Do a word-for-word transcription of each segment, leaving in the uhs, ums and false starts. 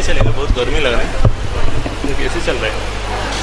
चलेगा, बहुत गर्मी लग रहा है। कैसे चल रहा है?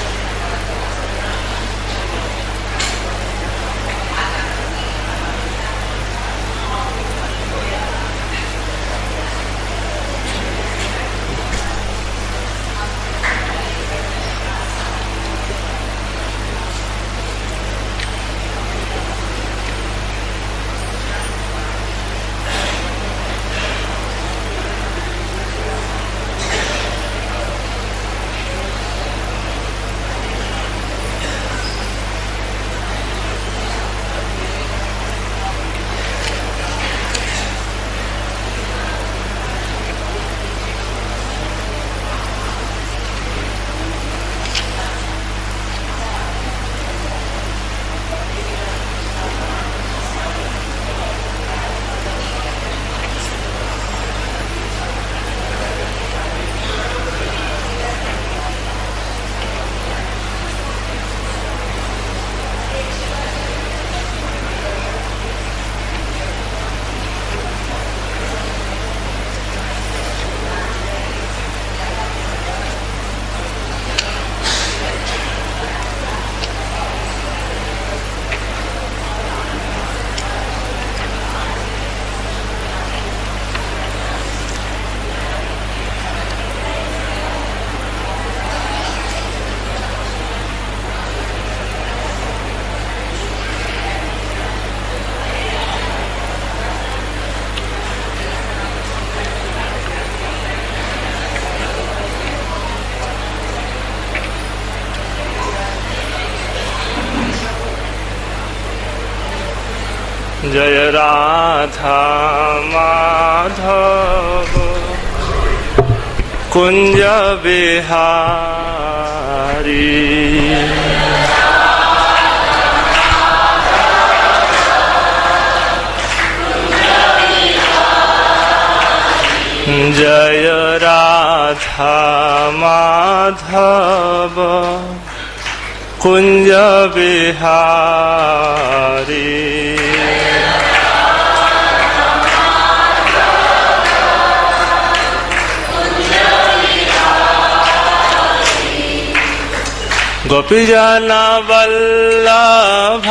जय राधा माधव कुंज बिहारी, जय राधा माधव कुंज बिहारी, गोपीजन वल्लभ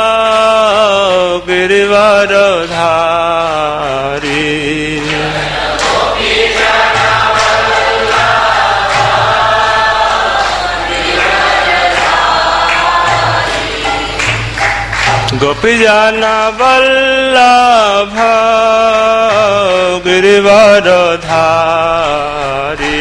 गिरिवरधारी, गोपीजन वल्लभ गिरिवरधारी,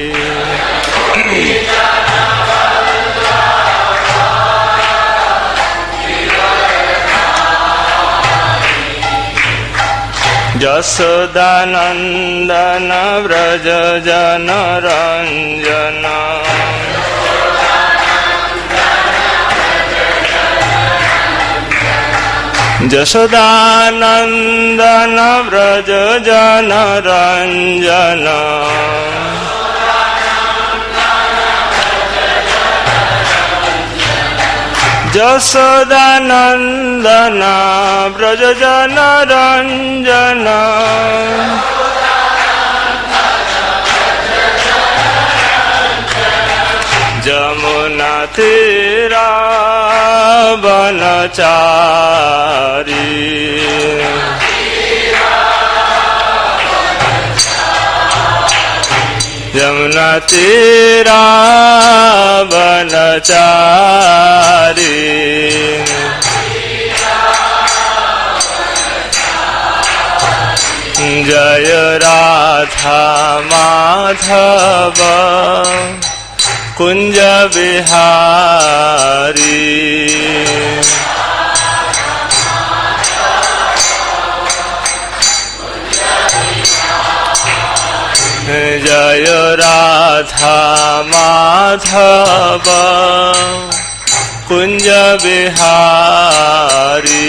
यशोदानंदन व्रज जन रंजन, यशोदानंदन व्रज जन रंजन, यशोदानंदन व्रज जन रंजन, जमुना तीरा वनचारी, यमुना तीरा वनचारी, जय राधा माधव कुंज बिहारी, जय राधा माधव कुंज बिहारी,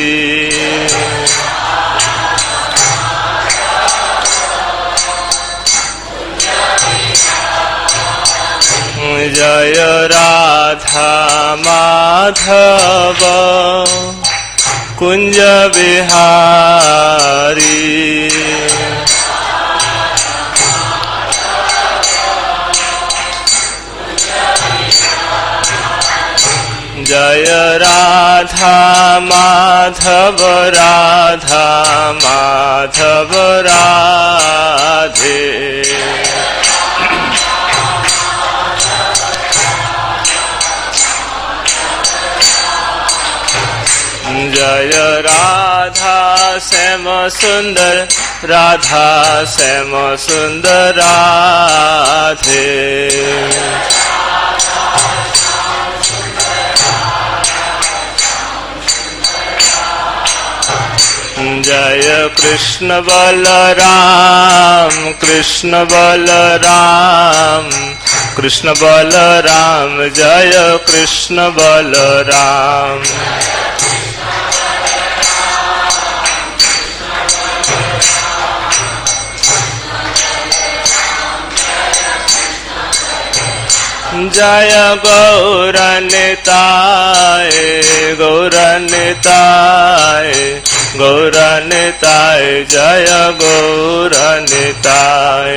जय राधा माधव कुंज बिहारी, जय राधा माधव राधा माधव राधे। जय राधा श्याम सुंदर राधा श्याम सुंदर राधे। जय कृष्ण बलराम कृष्ण बलराम कृष्ण बलराम जय कृष्ण बलराम। जय गौरनिताय गौरनिताय गौरनिताय जय गौरनिताय।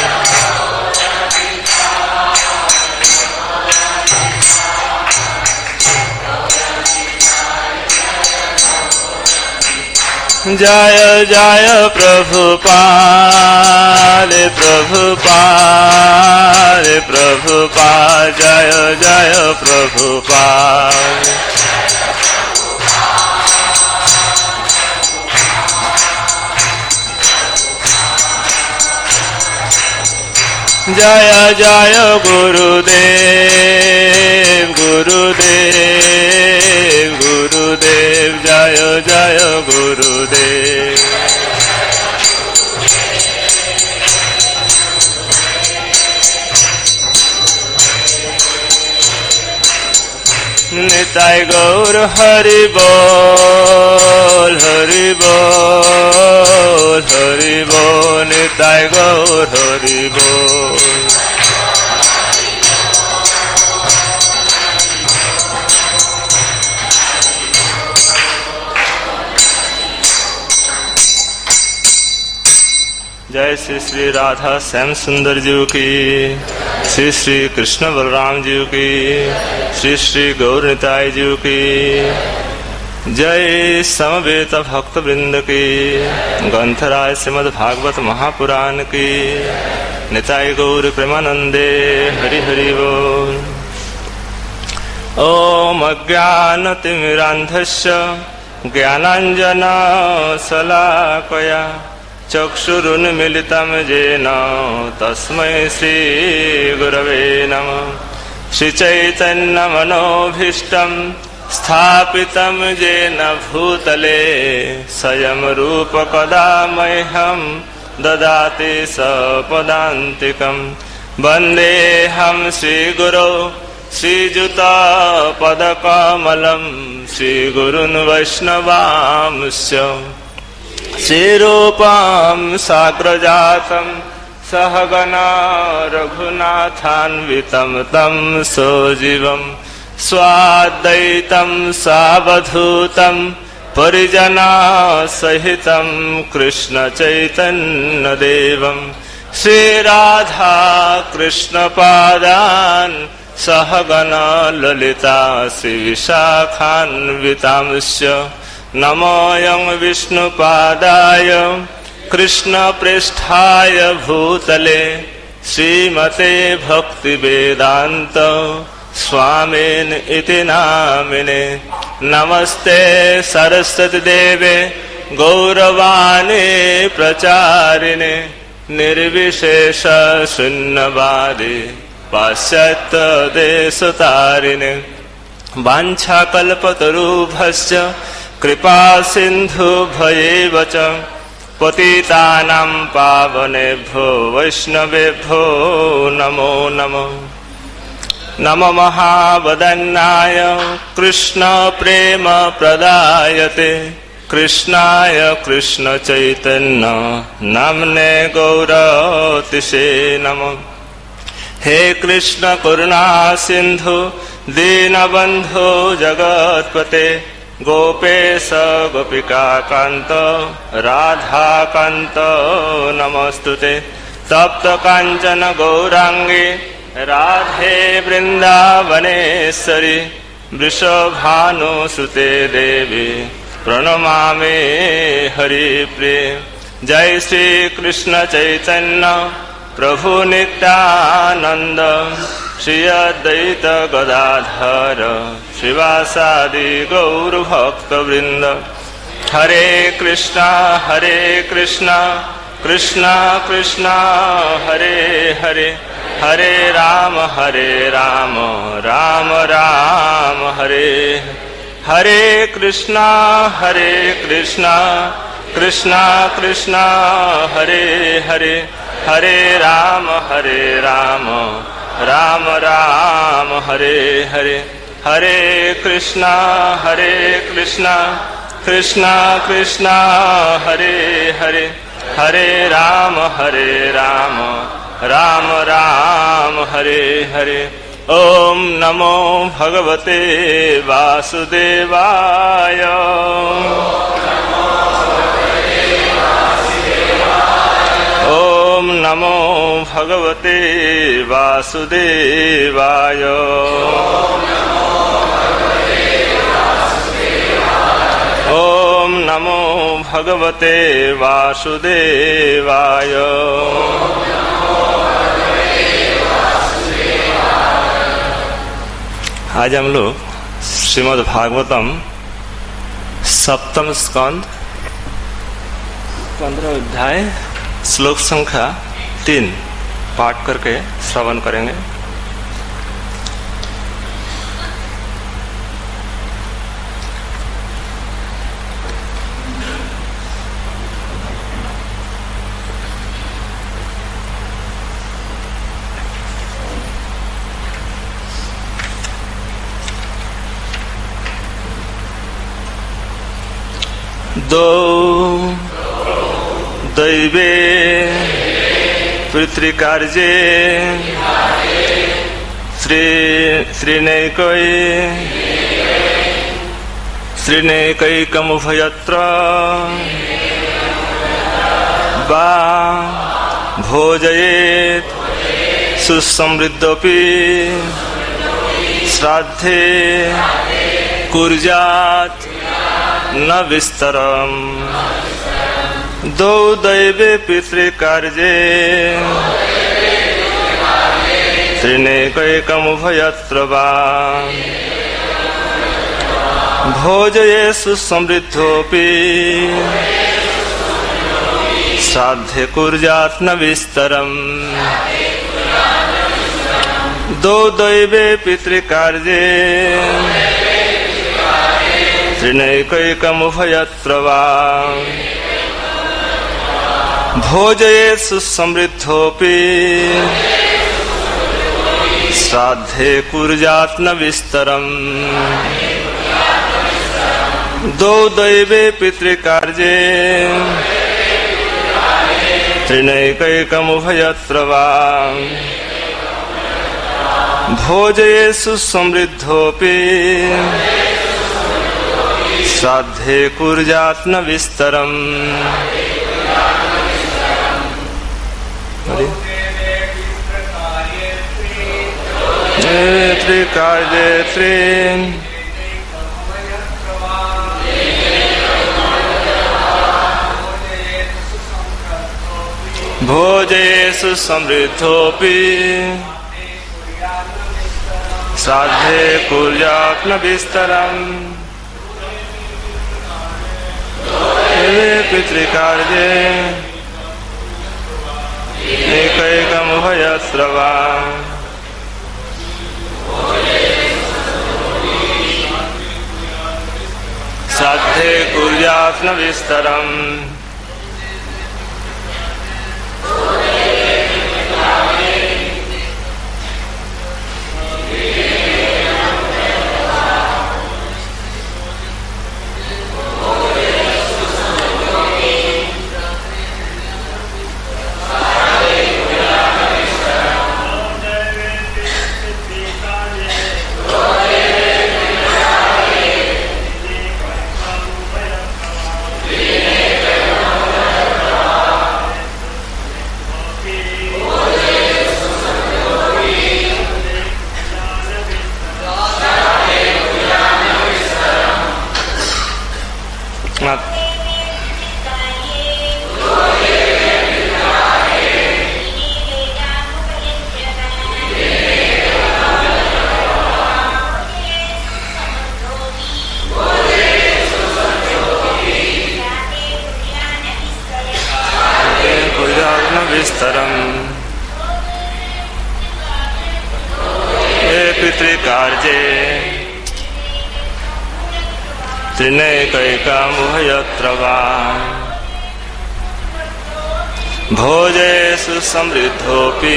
जय जय प्रभुपाद प्रभुपाद प्रभुपाद जय जय प्रभुपाद। जय जय गुरुदेव गुरुदेव गुरुदेव जय जय गुरुदेव। निताय गौर हरि बोल हरि बोल हरि बोल निताय गौर हरि बोल। जय श्री श्री राधा श्याम सुंदर जी की, श्री श्री कृष्ण बलराम जी की, श्री श्री गौर निताय जी की जय। समवेत भक्त वृंद की, ग्रंथराज श्रीमद् भागवत महापुराण की, निताय गौर प्रेमानंदे हरि हरि बोल। ओम अज्ञानतिमिरान्धस्य ज्ञानाञ्जना शलाकया चक्षुरुन्मीलितं येन तस्मै श्रीगुरवे नमः। श्रीचैतन्यमनोभीष्टं स्थापितं येन भूतले स्वयं रूप कदा मह्यं ददाति सपदान्तिकं। वन्देऽहं श्रीगुरो श्रीयुतपदकमलं श्रीगुरुन् वैष्णवांश्च। श्रीरूपं साग्रजातं सहगना रघुनाथान्वितं तं सजीवं स्वाद्वैतं सावधूतं परिजनसहितं कृष्णचैतन्यदेवं श्रीराधा कृष्णपादान् सहगना ललिता श्रीविशाखान्वितांश्च। नमोऽयं विष्णुपादाय कृष्णप्रेष्ठाय भूतले श्रीमते भक्तिवेदान्त स्वामिन् इति नामिने। नमस्ते सरस्वती देवे गौरवाणी प्रचारिणे निर्विशेष शून्यवादी पाश्चात्य देशतारिणे। वाञ्छाकल्पतरुभ्यश्च कृपा सिन्धुभ्यैव च पतितानां पावनेभ्यो वैष्णवेभ्यो नमो नमः। नमो महावदन्नाय कृष्ण प्रेम प्रदायते कृष्णाय कृष्ण चैतन्य नाम्ने गौरतिसे नमः। हे कृष्ण करुणा सिंधु दीनबंधु जगत्पते गोपेश गोपिका कांत राधा कांत नमस्तुते। तप्त कांचन गौरांगी राधे वृंदावनेश्वरी वृषभानुसुते देवी प्रणमामि हरिप्रिये। जय श्री कृष्ण चैतन्य प्रभु नित्यानंद श्री अद्वैत गदाधर श्रीवासादि गौर भक्त वृंद। हरे कृष्णा हरे कृष्णा कृष्णा कृष्णा हरे हरे हरे राम हरे राम राम राम हरे हरे कृष्णा हरे कृष्णा कृष्णा कृष्णा हरे हरे हरे राम हरे राम राम राम हरे हरे हरे कृष्णा हरे कृष्णा कृष्णा कृष्णा हरे हरे हरे राम हरे राम राम राम हरे हरे। ओम नमो भगवते वासुदेवाय। ओम नमो भगवते वासुदेवाय। ओम नमो भगवते वासुदेवाय। आज हम लोग श्रीमद् भागवतम सप्तम स्कंद पंद्रह अध्याय श्लोक संख्या तीन पाठ करके श्रवण करेंगे। दो दैवे पितृकार्ये श्री श्रीनैकै श्रीनैकैकमुभयत्र वा भोजयेत् सुसमृद्धोऽपि श्राद्धे कुर्यात् न विस्तरम्। दो दैवे पितृकार्ये त्रिनैकैकमुभयत्र वा भोजयेषु समृद्धोऽपि श्राद्धे कुर्यात् न विस्तरम्। दो दैवे पितृकार्ये त्रिनैकैकमुभयत्र वा भोजयेषु समृद्धोऽपि श्राद्धे कुर्यात् न विस्तरम्। दो दैवे पितृकार्ये त्रिनैकैकमुभयत्र वा भोजयेषु समृद्धोऽपि श्राद्धे कुर्यात् न विस्तरम्। त्रिकार्ये त्रीन् भोजयेषु समृद्धोऽपि श्राद्धे कुर्यात् न विस्तरम्। पितृकार्ये एकैकमुभयत्र वा श्राद्धे कुर्यात् न विस्तरम्। विस्तरम ये पितृकार्ये त्रिनैकैकमुभयत्र वा भोजेषु समृद्धोऽपि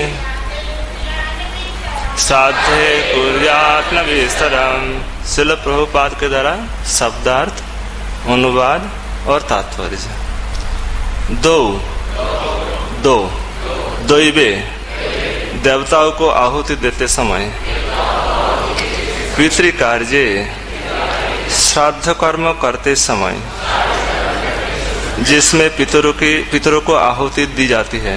श्राद्धे कुर्यात् न विस्तरम। श्रील प्रभुपाद के द्वारा शब्दार्थ, अनुवाद और तात्पर्य। दो दो दैवे देवताओं को आहुति देते समय, पितृकार्य श्राद्ध कर्म करते समय जिसमें पितरों की पितरों को आहुति दी जाती है।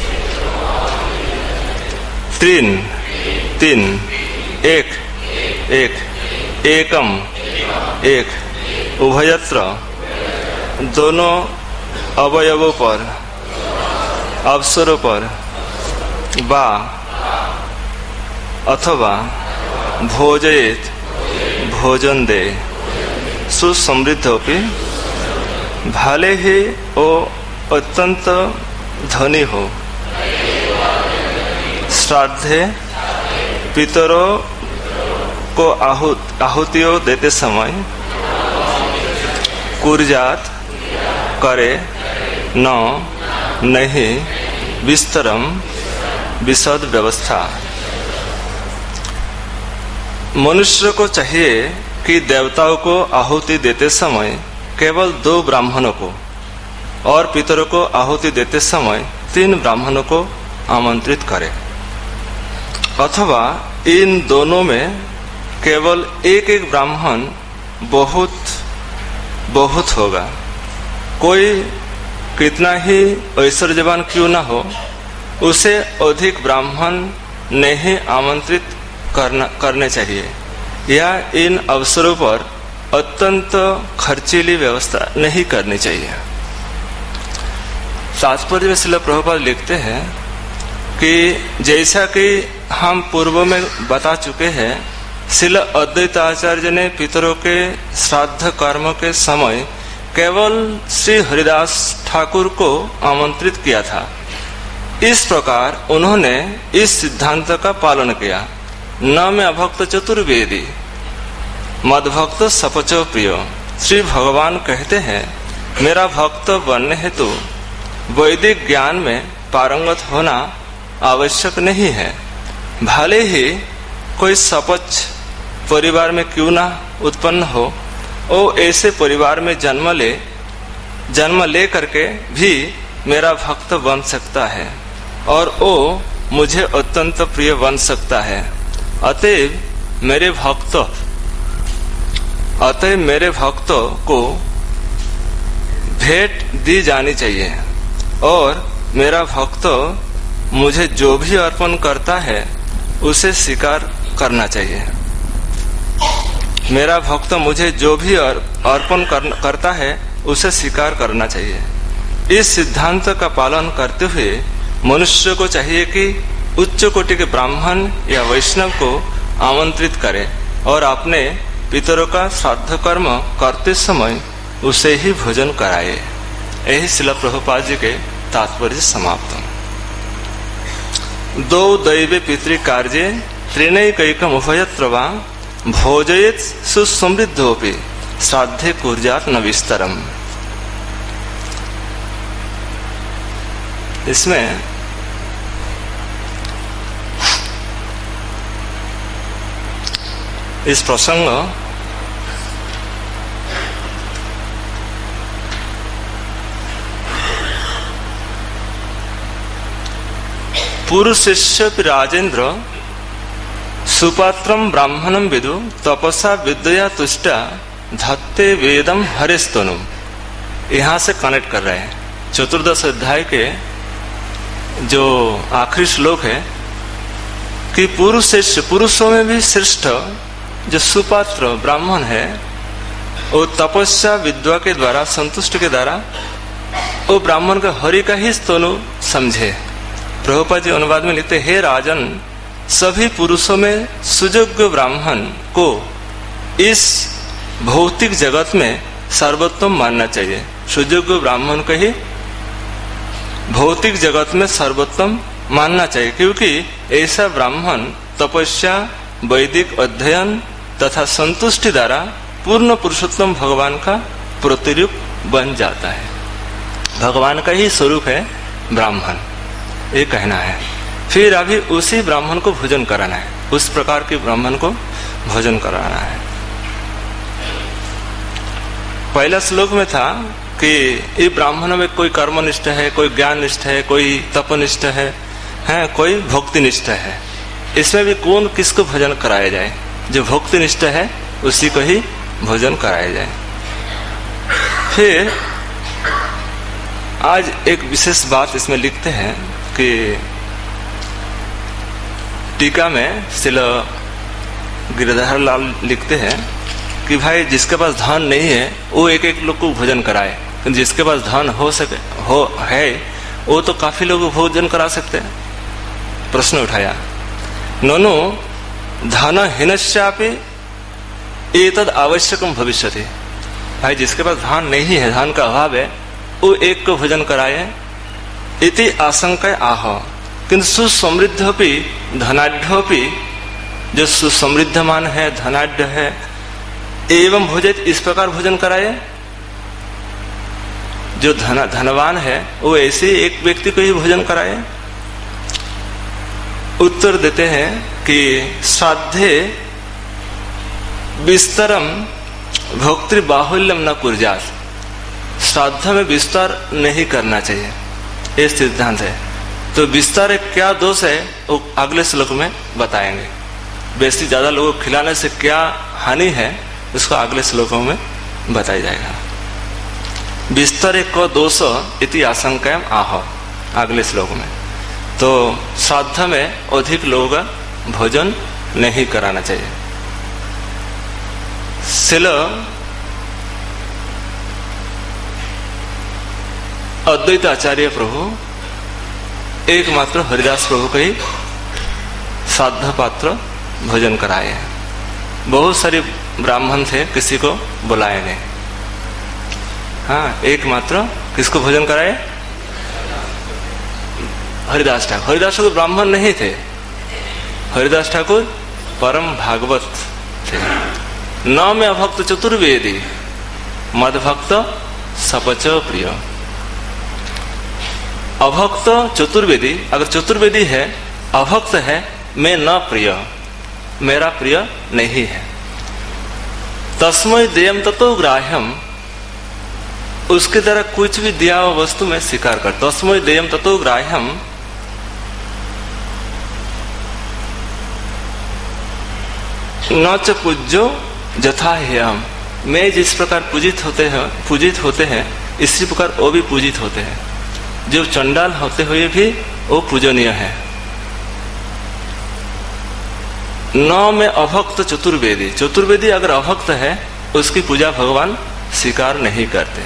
तीन तीन एक एक एकम एक उभयत्र दोनों अवयवों पर अवसरों पर बा अथवा भोजयेत भोजन दे सुसमृद्धोपि भले ही वो अत्यंत धनी हो। श्राद्धे पितरों को आहुत आहुतियों देते समय कुर्जात करे न नहीं विस्तरम विशद व्यवस्था। मनुष्य को चाहिए कि देवताओं को आहुति देते समय केवल दो ब्राह्मणों को और पितरों को आहुति देते समय तीन ब्राह्मणों को आमंत्रित करे, अथवा इन दोनों में केवल एक एक ब्राह्मण बहुत बहुत होगा। कोई कितना ही ऐश्वर्यवान क्यों ना हो, उसे अधिक ब्राह्मण नहीं आमंत्रित करना करने चाहिए, या इन अवसरों पर अत्यंत खर्चीली व्यवस्था नहीं करनी चाहिए। तात्पर्य में श्रील प्रभुपाद लिखते हैं कि जैसा कि हम पूर्व में बता चुके हैं, श्रील अद्वैत आचार्य ने पितरों के श्राद्ध कर्म के समय केवल श्री हरिदास ठाकुर को आमंत्रित किया था। इस प्रकार उन्होंने इस सिद्धांत का पालन किया। न मैं भक्त चतुर्वेदी मद भक्त सपचो प्रियो। श्री भगवान कहते हैं, मेरा भक्त बनने हेतु वैदिक ज्ञान में पारंगत होना आवश्यक नहीं है। भले ही कोई सपच परिवार में क्यों ना उत्पन्न हो, वो ऐसे परिवार में जन्म ले जन्म ले करके भी मेरा भक्त बन सकता है और वो मुझे अत्यंत प्रिय बन सकता है। अतएव मेरे भक्त अतएव मेरे भक्तों को भेंट दी जानी चाहिए और मेरा भक्त मुझे जो भी अर्पण करता है उसे स्वीकार करना चाहिए। मेरा भक्त मुझे जो भी अर्पण कर, करता है उसे स्वीकार करना चाहिए। इस सिद्धांत का पालन करते हुए मनुष्य को चाहिए कि उच्च कोटि के ब्राह्मण या वैष्णव को आमंत्रित करे और अपने पितरों का श्राद्ध कर्म करते समय उसे ही भोजन कराए। यही श्रील प्रभुपाद जी के तात्पर्य समाप्त। दो दैवे पितृकार्ये त्रिनैकैकम उभयत्र वा भोजयेत् सुसमृद्धोऽपि श्राद्धे कुर्यात् न विस्तरम। इसमें इस प्रसंग पुरुषस्य राजेंद्र सुपात्रम ब्राह्मणम विदु तपसा विद्या तुष्टा धत्ते वेदम हरिस्तनु। यहाँ से कनेक्ट कर रहे हैं। चतुर्दश अध्याय के जो आखिरी श्लोक है कि पुरुष पुरुषों में भी श्रेष्ठ जो सुपात्र ब्राह्मण है, वो तपस्या विद्या के द्वारा संतुष्ट के द्वारा वो ब्राह्मण का हरि का ही स्तनु समझे। प्रभुपाद जी अनुवाद में लिखते, हे राजन, सभी पुरुषों में सुयोग्य ब्राह्मण को इस भौतिक जगत में सर्वोत्तम मानना चाहिए। सुयोग्य ब्राह्मण को ही भौतिक जगत में सर्वोत्तम मानना चाहिए, क्योंकि ऐसा ब्राह्मण तपस्या, वैदिक अध्ययन तथा संतुष्टि द्वारा पूर्ण पुरुषोत्तम भगवान का प्रतिरूप बन जाता है। भगवान का ही स्वरूप है ब्राह्मण, ये कहना है। फिर अभी उसी ब्राह्मण को भोजन कराना है, उस प्रकार के ब्राह्मण को भोजन कराना है। पहला श्लोक में था कि ये ब्राह्मण में कोई कर्मनिष्ठ है, कोई ज्ञान निष्ठ है, कोई तपनिष्ठ है, है कोई भक्ति निष्ठ है। इसमें भी कौन किसको भोजन कराया जाए? जो भक्ति निष्ठ है उसी को ही भोजन कराया जाए। फिर आज एक विशेष बात इसमें लिखते हैं कि टीका में श्रील गिरिधर लाल लिखते हैं कि भाई जिसके पास धन नहीं है वो एक एक लोग को भोजन कराए, जिसके पास धन हो सके हो है वो तो काफी लोग भोजन करा सकते हैं। प्रश्न उठाया, ननु धन हीनश्चापि एतद आवश्यकम भविष्यति। भाई जिसके पास धन नहीं है, धन का अभाव है, वो एक को भोजन कराए। इति आशंका आह, किंतु सुसमृद्धोपि धनाढ्योपि, जो सुसमृद्धमान है, धनाढ्य है, एवं भोजित, इस प्रकार भोजन कराए। जो धन धनवान है वो ऐसे एक व्यक्ति को ही भोजन कराए। उत्तर देते हैं कि श्राद्धे विस्तरम भोक्तृ बाहुल्यम न कुर्यात्, श्राद्ध में विस्तार नहीं करना चाहिए, ये सिद्धांत है। तो विस्तार क्या दोष है वो अगले श्लोक में बताएंगे। बेसी ज्यादा लोगों को खिलाने से क्या हानि है उसको अगले श्लोकों में बताया जाएगा। विस्तार को दोष इति आशंका आह, अगले श्लोक में। तो श्राद्ध में अधिक लोगों का भोजन नहीं कराना चाहिए। श्रील अद्वैत आचार्य प्रभु एकमात्र हरिदास प्रभु को ही श्राद्ध पात्र भोजन कराए हैं। बहुत सारे ब्राह्मण थे, किसी को बुलाए नहीं। हाँ, एकमात्र किसको भोजन कराए? हरिदास ठाकुर। हरिदास ठाकुर ब्राह्मण नहीं थे, हरिदास ठाकुर परम भागवत थे। न में अभक्त चतुर्वेदी, मद भक्त सपच प्रिय। अभक्त चतुर्वेदी, अगर चतुर्वेदी है, अभक्त है, मैं न प्रिय, मेरा प्रिय नहीं है। तस्मै देयम ततो ग्राह्यम, उसके द्वारा कुछ भी दिया हुआ वस्तु में स्वीकार कर। तस्मै देयम ततो ग्राह्यम, न च पूज्यो जथा हेयम, मैं जिस प्रकार पूजित होते हैं पूजित होते हैं इसी प्रकार वो भी पूजित होते हैं। जो चंडाल होते हुए भी वो पूजनीय है। न में अभक्त चतुर्वेदी, चतुर्वेदी अगर अभक्त है उसकी पूजा भगवान स्वीकार नहीं करते।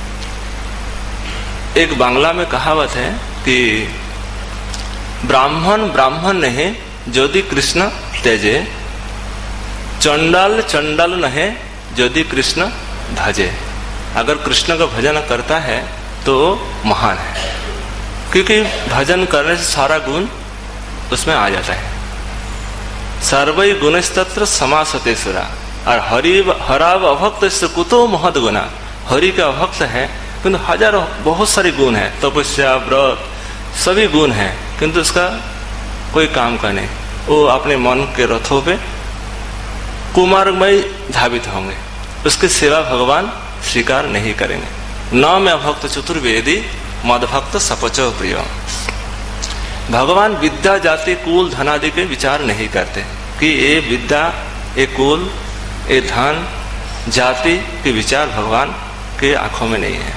एक बांग्ला में कहावत है कि ब्राह्मण ब्राह्मण नहीं यदि कृष्ण तेजे, चंडाल चंडाल नहीं यदि कृष्ण भजे। अगर कृष्ण का भजन करता है तो महान है, क्योंकि भजन करने से सारा गुण उसमें आ जाता है। सर्वै गुणस्तत्र समासते सुरा, और हरि हराव अभक्त से कुतो महद गुना। हरि का अभक्त है किंतु हजारों बहुत सारे गुण है, तपस्या, व्रत, सभी गुण है, किंतु उसका कोई काम का नहीं। वो अपने मन के रथों पे कुमार्गमय धावित होंगे, उसकी सेवा भगवान स्वीकार नहीं करेंगे। न में अभक्त चतुर्वेदी, मद भक्त सपचो प्रिय। भगवान विद्या, जाति, कुल, धनादि के विचार नहीं करते कि ये विद्या, ये कुल, ये धन, जाति के विचार भगवान के आंखों में नहीं है।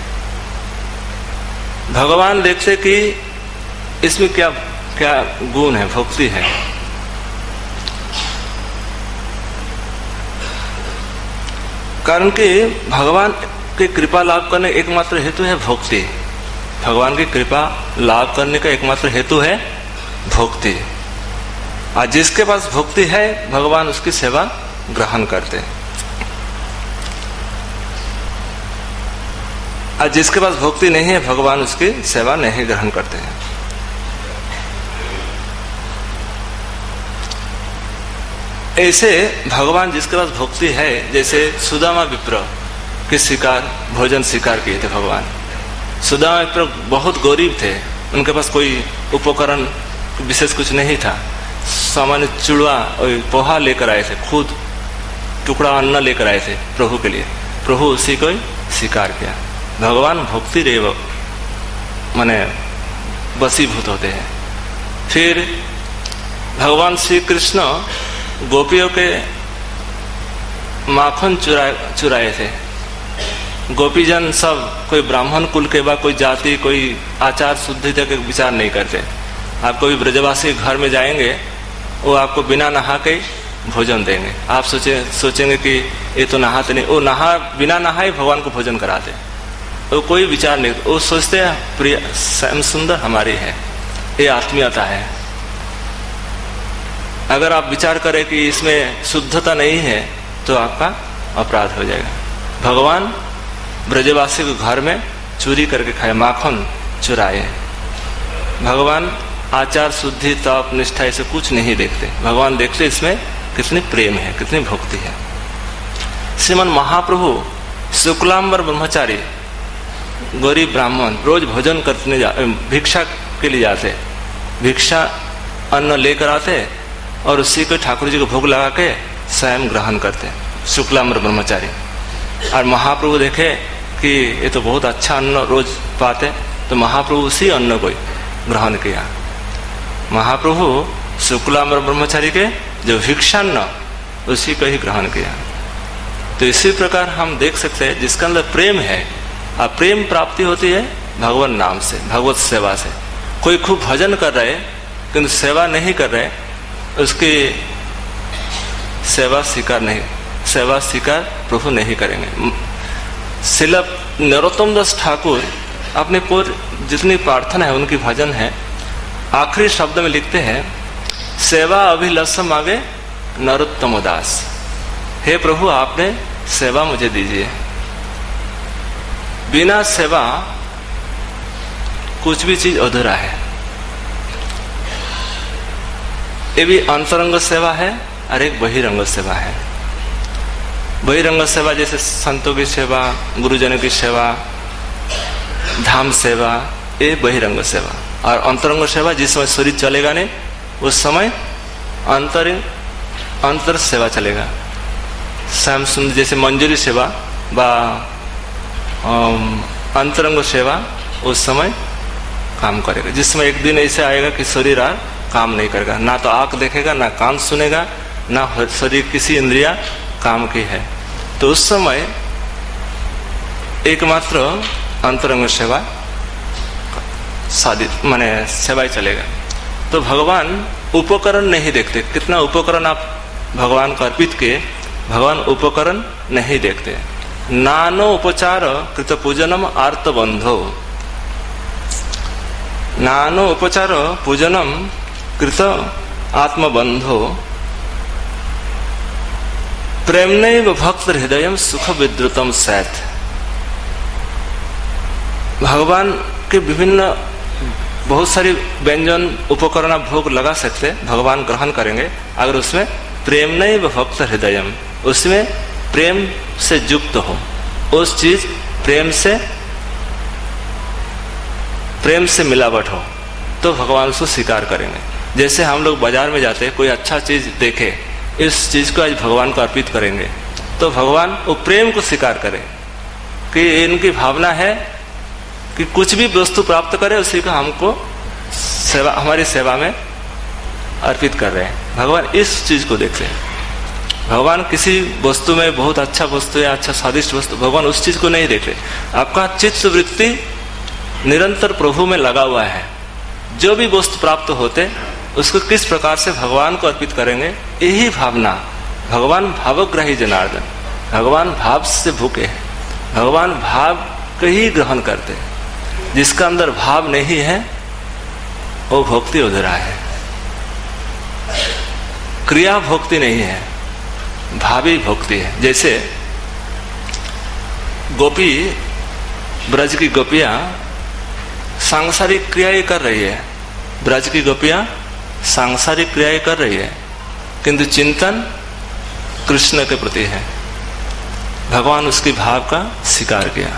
भगवान देखते कि इसमें क्या क्या गुण है, भक्ति है। कारण कि भगवान की कृपा लाभ करने एकमात्र हेतु है भक्ति। भगवान की कृपा लाभ करने का एकमात्र हेतु है भक्ति, और जिसके पास भक्ति है भगवान उसकी सेवा ग्रहण करते हैं। और जिसके पास भक्ति नहीं है भगवान उसकी सेवा नहीं ग्रहण करते हैं। ऐसे भगवान जिसके पास भक्ति है, जैसे सुदामा विप्र के शिकार भोजन स्वीकार किए थे भगवान। सुदामा विप्र बहुत गरीब थे, उनके पास कोई उपकरण विशेष कुछ नहीं था, सामान्य चूड़ा और पोहा लेकर आए थे, खुद टुकड़ा अन्न लेकर आए थे प्रभु के लिए। प्रभु उसी को स्वीकार किया। भगवान भक्ति रेव माने वशीभूत होते हैं। फिर भगवान श्री कृष्ण गोपियों के माखन चुरा चुराए थे। गोपीजन सब कोई ब्राह्मण कुल के बाद कोई जाति कोई आचार शुद्धि तक विचार नहीं करते। आप कोई ब्रजवासी घर में जाएंगे, वो आपको बिना नहा के भोजन देंगे। आप सोचे सोचेंगे कि ये तो नहाते नहीं, वो नहा बिना नहाए भगवान को भोजन कराते। वो कोई विचार नहीं, वो सोचते हैं प्रिय श्याम सुंदर हमारी है, ये आत्मीयता है। अगर आप विचार करें कि इसमें शुद्धता नहीं है तो आपका अपराध हो जाएगा। भगवान ब्रजवासी के घर में चोरी करके खाए, माखन चुराए। भगवान आचार शुद्धि तप निष्ठा ऐसे कुछ नहीं देखते। भगवान देखते इसमें कितनी प्रेम है, कितनी भक्ति है। श्रीमन महाप्रभु शुक्लांबर ब्रह्मचारी गरीब ब्राह्मण रोज भोजन करने जा भिक्षा के लिए जाते, भिक्षा अन्न लेकर आते और उसी को ठाकुर जी को भोग लगा के स्वयं ग्रहण करते, शुक्लांबर ब्रह्मचारी। और महाप्रभु देखे कि ये तो बहुत अच्छा अन्न रोज पाते, तो महाप्रभु उसी अन्न को ग्रहण किया। महाप्रभु शुक्लांबर ब्रह्मचारी के जो भिक्षान्न उसी को ही ग्रहण किया। तो इसी प्रकार हम देख सकते हैं जिसके अंदर प्रेम है, और प्रेम प्राप्ति होती है भगवान नाम से, भगवत सेवा से। कोई खूब भजन कर रहे किंतु सेवा नहीं कर रहे, उसकी सेवा स्वीकार नहीं सेवा स्वीकार प्रभु नहीं करेंगे। श्रील नरोत्तम दास ठाकुर अपने पूर्व जितनी प्रार्थना है उनकी भजन है, आखिरी शब्द में लिखते हैं, सेवा अभिलषम मांगे नरोत्तम दास। हे प्रभु आपने सेवा मुझे दीजिए। बिना सेवा कुछ भी चीज अधूरा है। ये भी अंतरंग सेवा है और एक बहिरंग सेवा है। बहिरंग सेवा जैसे संतों की सेवा, गुरुजनों की सेवा, धाम सेवा, ये बहिरंग सेवा। और अंतरंग सेवा जिस समय शरीर चलेगा नहीं उस समय अंतर अंतर सेवा चलेगा। श्याम सुंदर जैसे मंजूरी सेवा बा अंतरंग सेवा उस समय काम करेगा। जिस समय एक दिन ऐसे आएगा कि शरीर आ काम नहीं करेगा, ना तो आंख देखेगा, ना कान सुनेगा, ना शरीर किसी इंद्रिया काम की है, तो उस समय एकमात्र अंतरंग सेवा साधित माने सेवा ही चलेगा। तो भगवान उपकरण नहीं देखते। कितना उपकरण आप भगवान को अर्पित किए, भगवान उपकरण नहीं देखते। नानो उपचार कृत पूजनम आर्त बंधो, नानो उपचार पूजनम कृत आत्मबंधो, प्रेमनैव भक्त हृदय सुख विद्रुतम सैथ। भगवान के विभिन्न बहुत सारी व्यंजन उपकरण भोग लगा सकते, भगवान ग्रहण करेंगे अगर उसमें प्रेमनैव भक्त हृदय, उसमें प्रेम से युक्त हो, उस चीज प्रेम से प्रेम से मिलावट हो, तो भगवान उसको स्वीकार करेंगे। जैसे हम लोग बाजार में जाते हैं, कोई अच्छा चीज देखे, इस चीज को आज भगवान को अर्पित करेंगे, तो भगवान वो प्रेम को स्वीकार करे कि इनकी भावना है कि कुछ भी वस्तु प्राप्त करे उसी को हमको सेवा हमारी सेवा में अर्पित कर रहे हैं। भगवान इस चीज को देखते हैं। भगवान किसी वस्तु में बहुत अच्छा वस्तु या अच्छा स्वादिष्ट वस्तु, भगवान उस चीज को नहीं देखते। आपका चित्त वृत्ति निरंतर प्रभु में लगा हुआ है। जो भी वस्तु प्राप्त होते उसको किस प्रकार से भगवान को अर्पित करेंगे, यही भावना। भगवान भावग्राही जनार्दन, भगवान भाव से भूखे हैं, भगवान भाव को ही ग्रहण करते हैं। जिसका अंदर भाव नहीं है वो भक्ति अधूरा है। क्रिया भक्ति नहीं है, भावी भक्ति है। जैसे गोपी ब्रज की गोपियां सांसारिक क्रियाएं कर रही है, ब्रज की गोपियां सांसारिक क्रियाएं कर रही है, किंतु चिंतन कृष्ण के प्रति है। भगवान उसकी भाव का स्वीकार किया।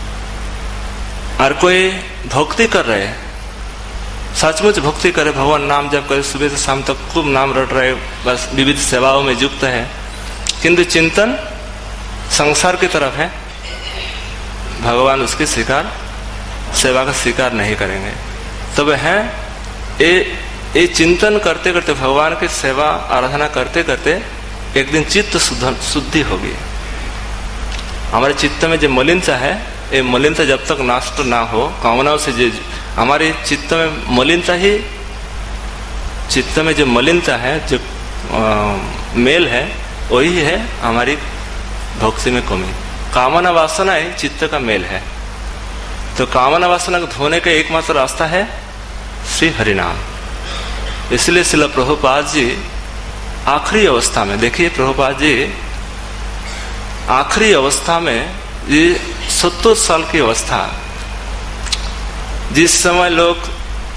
और कोई भक्ति कर रहे, सचमुच भक्ति करे, भगवान नाम जप करे, सुबह से शाम तक खूब नाम रट रहे, बस विविध सेवाओं में युक्त है, किंतु चिंतन संसार की तरफ है, भगवान उसकी स्वीकार सेवा का स्वीकार नहीं करेंगे। तो वह है ये ये चिंतन करते करते, भगवान की सेवा आराधना करते करते एक दिन चित्त शुद्धि होगी। हमारे चित्त में जो मलिनता है, ये मलिनता जब तक नष्ट ना हो, कामनाओं से जो हमारे चित्त में मलिनता ही, चित्त में जो मलिनता है, जो आ, मेल है, वही है हमारी भक्ति में कमी। कामना वासना ही चित्त का मेल है। तो कामना वासना को धोने का एकमात्र रास्ता है श्री हरिनाम। इसलिए श्रील प्रभुपाद जी आखिरी अवस्था में, देखिए प्रभुपाद जी आखिरी अवस्था में, ये सत्तर साल की अवस्था, जिस समय लोग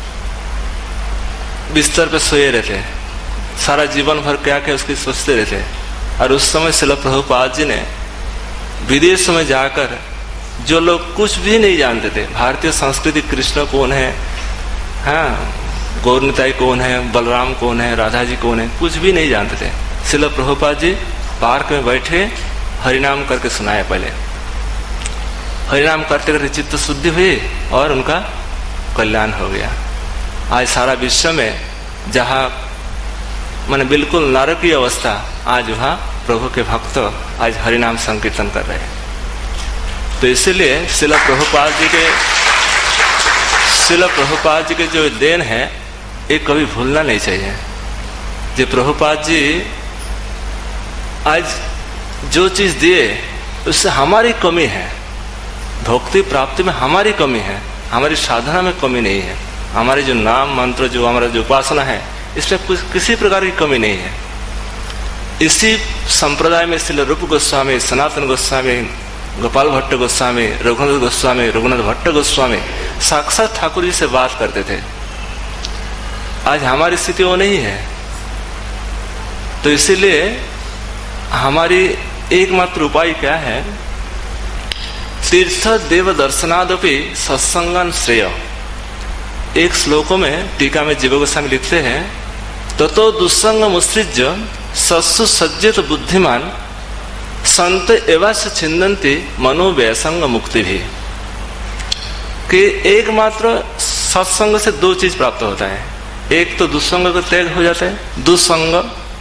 बिस्तर पे सोए रहते, सारा जीवन भर क्या क्या उसकी सोचते रहते, और उस समय श्रील प्रभुपाद जी ने विदेश में जाकर, जो लोग कुछ भी नहीं जानते थे, भारतीय संस्कृति, कृष्ण कौन है, हाँ गौर निताई कौन है, बलराम कौन है, राधा जी कौन है, कुछ भी नहीं जानते थे, श्रील प्रभुपाद जी पार्क में बैठे हरिनाम करके सुनाया। पहले हरिनाम करते करते चित्त शुद्धि हुई और उनका कल्याण हो गया। आज सारा विश्व में जहाँ माने बिल्कुल नरकीय अवस्था, आज वहाँ प्रभु के भक्त आज हरिनाम संकीर्तन कर रहे हैं। तो इसीलिए श्रील प्रभुपाद जी के श्रील प्रभुपाद जी के जो देन है, ये कभी भूलना नहीं चाहिए। जो प्रभुपाद जी आज जो चीज दिए, उससे हमारी कमी है, भक्ति प्राप्ति में हमारी कमी है, हमारी साधना में कमी नहीं है, हमारे जो नाम मंत्र, जो हमारा जो उपासना है, इसमें कुछ किसी प्रकार की कमी नहीं है। इसी संप्रदाय में श्रील रूप गोस्वामी, सनातन गोस्वामी, गोपाल भट्ट गोस्वामी, रघुनाथ गोस्वामी, रघुनाथ भट्ट गोस्वामी साक्षात ठाकुर जी से बात करते थे। आज हमारी स्थिति वो नहीं है। तो इसीलिए हमारी एकमात्र उपाय क्या है? तीर्थ देव दर्शनादपि सत्संगन श्रेय। एक श्लोकों में टीका में जीव गोस्वामी लिखते हैं, ततो दुस्संग मुत्सृज्य सत्सु सज्जित बुद्धिमान संत एवं छिन्दन्ति मनो व्यसंग मुक्ति भी। कि एकमात्र सत्संग से दो चीज प्राप्त होता है। एक तो दुस्संग का त्याग हो जाता है, दुस्संग,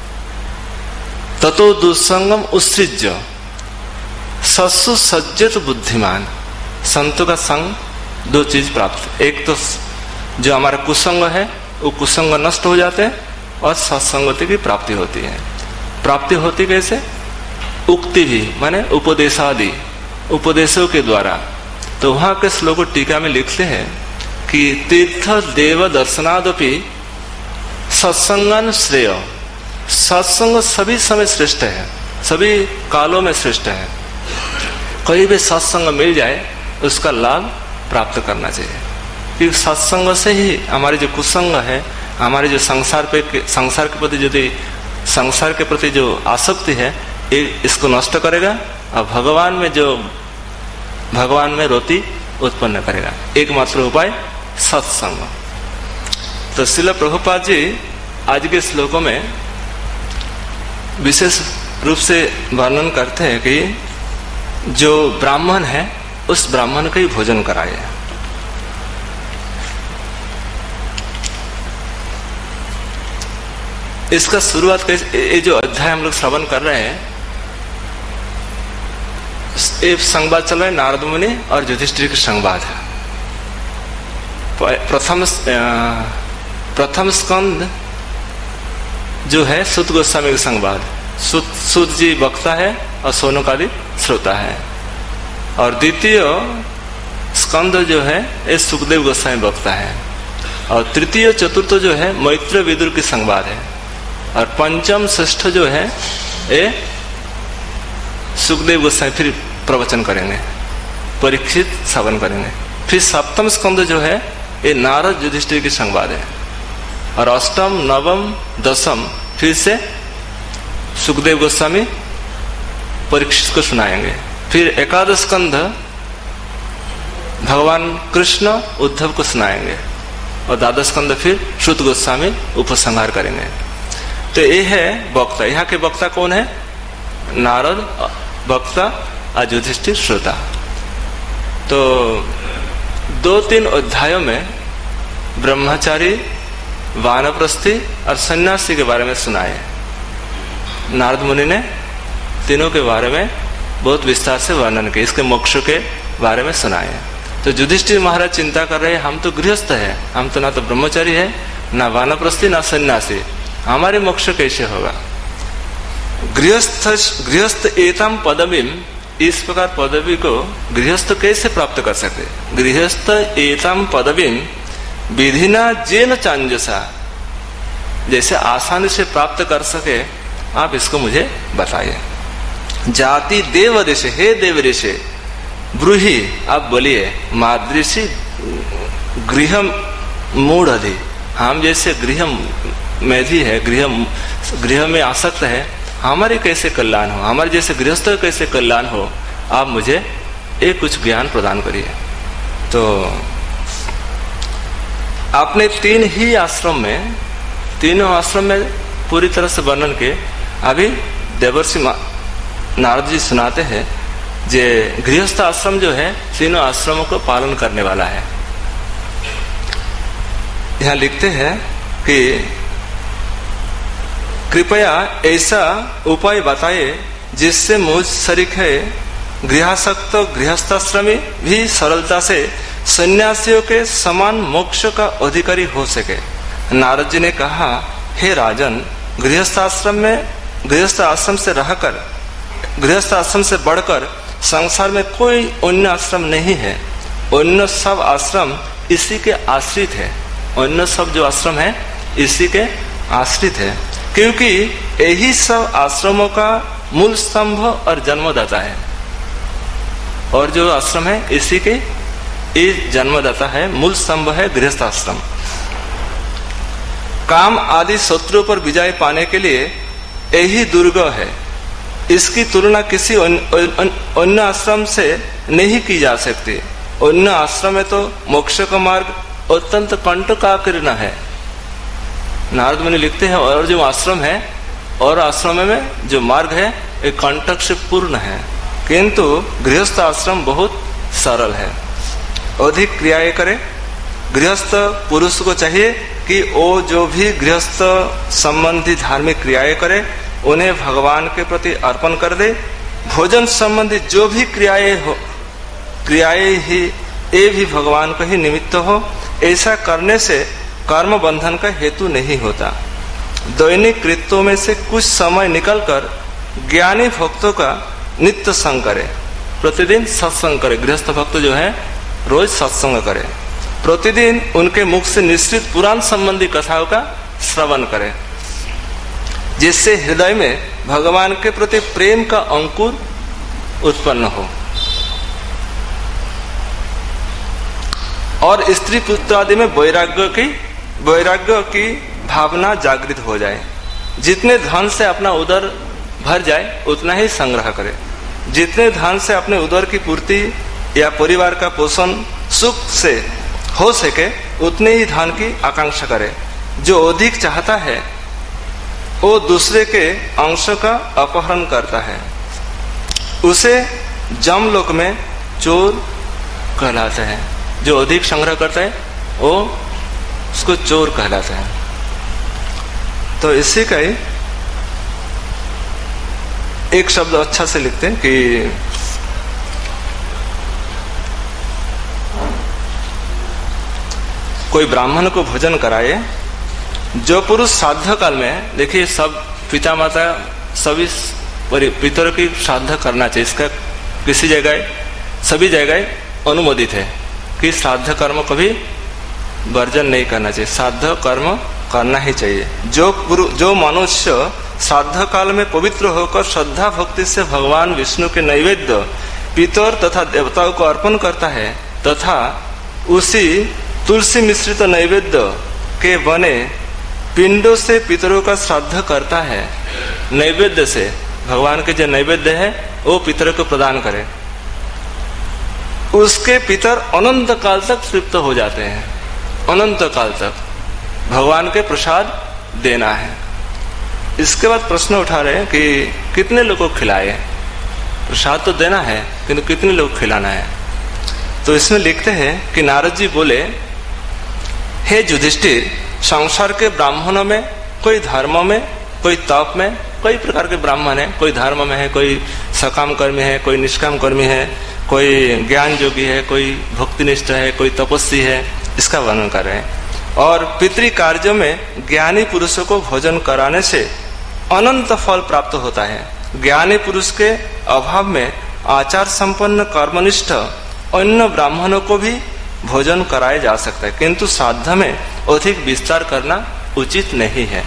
ततो दुस्संगम उत्सृज्य सत्सु सज्जित बुद्धिमान। संतों का संग दो चीज प्राप्त, एक तो जो हमारा कुसंग है वो कुसंग नष्ट हो जाते हैं और सत्संगति की प्राप्ति होती है। प्राप्ति होती कैसे? उक्ति भी माने उपदेशादि, उपदेशों के द्वारा। तो वहां के श्लोक टीका में लिखते हैं कि तीर्थ देव दर्शनादपि सत्संगन श्रेय। सत्संग सभी समय श्रेष्ठ है, सभी कालों में श्रेष्ठ है। कोई भी सत्संग मिल जाए उसका लाभ प्राप्त करना चाहिए, क्योंकि सत्संग से ही हमारे जो कुसंग है, हमारे जो संसार पे संसार के प्रति जो संसार के प्रति जो आसक्ति है, ये इसको नष्ट करेगा और भगवान में जो भगवान में रोती उत्पन्न करेगा। एकमात्र उपाय सत्संग। तो श्रील प्रभुपाद जी आज के श्लोकों में विशेष रूप से वर्णन करते हैं कि जो ब्राह्मण है उस ब्राह्मण का ही भोजन कराए। इसका शुरुआत कैसे? ये जो अध्याय हम लोग श्रवण कर रहे हैं, एक संवाद चल रहा है नारद मुनि और युधिष्ठिर का संवाद है। प्रथम प्रथम स्कंद जो है सुत गोस्वामी का संवाद, सुत सुत जी वक्ता है और सोनकादि श्रोता है। और द्वितीय स्कंद जो है ये सुखदेव गोस्वामी वक्ता है। और तृतीय चतुर्थ जो है मैत्र विदुर की संवाद है। और पंचम श्रेष्ठ जो है ये सुखदेव गोस्वामी फिर प्रवचन करेंगे। परीक्षित श्रवण करेंगे। फिर सप्तम स्कंद जो है ये नारद युधिष्ठिर की संवाद है, और अष्टम नवम दसम फिर से सुखदेव गोस्वामी परीक्षित को सुनाएंगे। फिर एकादश स्कंद भगवान कृष्ण उद्धव को सुनाएंगे, और द्वादश स्कंद फिर श्रुत गोस्वामी उपसंहार करेंगे। तो ये है वक्ता। यहाँ के वक्ता कौन है? नारद वक्ता और युधिष्ठिर श्रोता। तो दो तीन अध्यायों में ब्रह्मचारी, वानप्रस्थी और सन्यासी के बारे में सुनाए। नारद मुनि ने तीनों के बारे में बहुत विस्तार से वर्णन किया, इसके मोक्ष के बारे में सुनाए। तो युधिष्ठिर महाराज चिंता कर रहे हैं, हम तो गृहस्थ है, हम तो ना तो ब्रह्मचारी है, ना वानप्रस्थी, ना सन्यासी, हमारे मोक्ष कैसे होगा? गृहस्थ गृहस्थ एतम पदवीम, इस प्रकार पदवी को गृहस्थ कैसे प्राप्त कर सकते? गृहस्थ एतम पदवीम विधिना जेन चांजसा, जैसे आसानी से प्राप्त कर सके आप इसको मुझे बताइए। जाति देव देश, हे देव ऋषि ब्रूहि, आप बोलिए मादृषि गृह मूढ़ अधि, हम जैसे गृह मेधी है, गृह गृह में आसक्त है, हमारे कैसे कल्याण हो, हमारे जैसे गृहस्थ कैसे कल्याण हो, आप मुझे एक कुछ ज्ञान प्रदान करिए। तो आपने तीन ही आश्रम में, तीनों आश्रम में पूरी तरह से वर्णन के अभी देवर्षि नारद जी सुनाते हैं, जे गृहस्थ आश्रम जो है तीनों आश्रमों को पालन करने वाला है। यहाँ लिखते हैं कि कृपया ऐसा उपाय बताए जिससे मुझ सरीख है गृहासक्त गृहस्थाश्रमी भी सरलता से सन्यासियों के समान मोक्ष का अधिकारी हो सके। नारद जी ने कहा, हे राजन, गृहस्थ आश्रम में गृहस्थ आश्रम से रहकर, गृहस्थ आश्रम से बढ़कर संसार में कोई अन्य आश्रम नहीं है। अन्य सब आश्रम इसी के आश्रित है, अन्य सब जो आश्रम है इसी के आश्रित है, क्योंकि यही सब आश्रमों का मूल स्तंभ और जन्मदाता है। और जो आश्रम है इसी के ये जन्मदाता है, मूल स्तंभ है गृहस्थ आश्रम। काम आदि शत्रुओं पर विजय पाने के लिए यही दुर्ग है। इसकी तुलना किसी अन्य आश्रम से नहीं की जा सकती। अन्य आश्रम में तो मोक्ष का मार्ग अत्यंत कंटकाकीर्ण है। नारद मुनि लिखते हैं, और जो आश्रम है और आश्रम में जो मार्ग है ये कंटक से पूर्ण है, किंतु गृहस्थ आश्रम बहुत सरल है। अधिक क्रियाएं करे। गृहस्थ पुरुष को चाहिए कि वो जो भी गृहस्थ संबंधी धार्मिक क्रियाएं करे उन्हें भगवान के प्रति अर्पण कर दे। भोजन संबंधी जो भी क्रियाएं हो, क्रियाएं ही ये भी भगवान का ही निमित्त हो। ऐसा करने से कर्म बंधन का हेतु नहीं होता। दैनिक कृत्यों में से कुछ समय निकलकर ज्ञानी भक्तों का नित्य संग करे, प्रतिदिन सत्संग करे। गृहस्थ भक्त जो है रोज सत्संग करे, प्रतिदिन उनके मुख से निश्चित पुराण संबंधी कथाओं का श्रवण करे, जिससे हृदय में भगवान के प्रति प्रेम का अंकुर उत्पन्न हो और स्त्री पुत्र आदि में वैराग्य की वैराग्य की भावना जागृत हो जाए। जितने धन से अपना उदर भर जाए उतना ही संग्रह करे। जितने धन से अपने उदर की पूर्ति या परिवार का पोषण सुख से हो सके उतने ही धन की आकांक्षा करे। जो अधिक चाहता है वो दूसरे के अंश का अपहरण करता है, उसे जमलोक में चोर कहलाता है। जो अधिक संग्रह करता है वो उसको चोर कहलाता है। तो इसी का ही एक शब्द अच्छा से लिखते हैं कि कोई ब्राह्मण को भोजन कराए। जो पुरुष श्राद्ध काल में, देखिए सब पिता माता सभी पितरों की श्राद्ध करना चाहिए। इसका किसी जगह सभी जगह अनुमोदित है कि श्राद्ध कर्म कभी वर्जन नहीं करना चाहिए, श्राद्ध कर्म करना ही चाहिए। जो जो मनुष्य श्राद्ध काल में पवित्र होकर श्रद्धा भक्ति से भगवान विष्णु के नैवेद्य पितर तथा देवताओं को अर्पण करता है तथा उसी तुलसी मिश्रित नैवेद्य के बने पिंडों से पितरों का श्राद्ध करता है, नैवेद्य से भगवान के जो नैवेद्य है वो पितरों को प्रदान करे, उसके पितर अनंत काल तक तृप्त हो जाते हैं। अनंत काल तक भगवान के प्रसाद देना है। इसके बाद प्रश्न उठा रहे हैं कि कितने लोगों को खिलाए, प्रसाद तो देना है किंतु कितने लोग खिलाना है। तो इसमें लिखते हैं कि नारद जी बोले, हे युधिष्ठिर, संसार के ब्राह्मणों में कोई धर्म में, कोई तप में, कई प्रकार के ब्राह्मण है, कोई धर्म में है, कोई सकाम कर्मी है, कोई निष्काम कर्मी है, कोई ज्ञान योगी है, कोई भक्तिनिष्ठ है, कोई तपस्वी है, इसका वर्णन कर रहे हैं। और पितृ कार्यों में ज्ञानी पुरुषों को भोजन कराने से अनंत फल प्राप्त होता है। ज्ञानी पुरुष के अभाव में आचार संपन्न कर्मनिष्ठ अन्य ब्राह्मणों को भी भोजन कराया जा सकता है, किंतु श्राद्ध में अधिक विस्तार करना उचित नहीं है।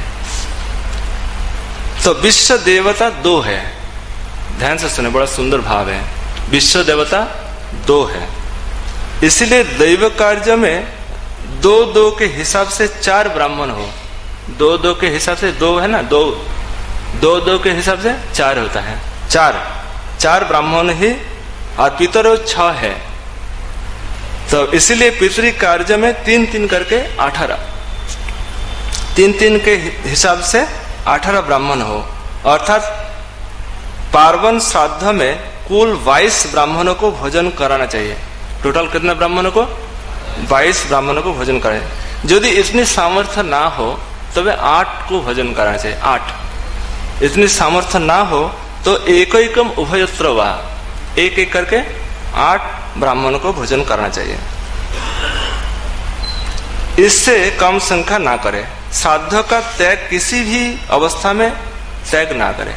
तो विश्व देवता दो है, ध्यान से सुने, बड़ा सुंदर भाव है। विश्व देवता दो है, इसलिए दैव कार्य में दो दो के हिसाब से चार ब्राह्मण हो। दो दो के हिसाब से दो है ना, दो दो दो के हिसाब से चार होता है, चार चार ब्राह्मण ही, और पितरों छह है। तो इसीलिए पितृ कार्य में तीन तीन करके अठारह, तीन तीन के हिसाब से अठारह ब्राह्मण हो, अर्थात पार्वन श्राद्ध में कुल बाईस ब्राह्मणों को भोजन कराना चाहिए। टोटल कितने ब्राह्मणों को? बाईस ब्राह्मणों को भोजन कराए। यदि इतनी सामर्थ्य ना हो तो वे आठ को भोजन कराना चाहिए। आठ इतनी सामर्थ्य ना हो तो एक एकम उभयत्र वा, एक एक करके आठ ब्राह्मणों को भोजन करना चाहिए। इससे कम संख्या ना करे। श्राद्ध का त्याग किसी भी अवस्था में त्याग ना करे।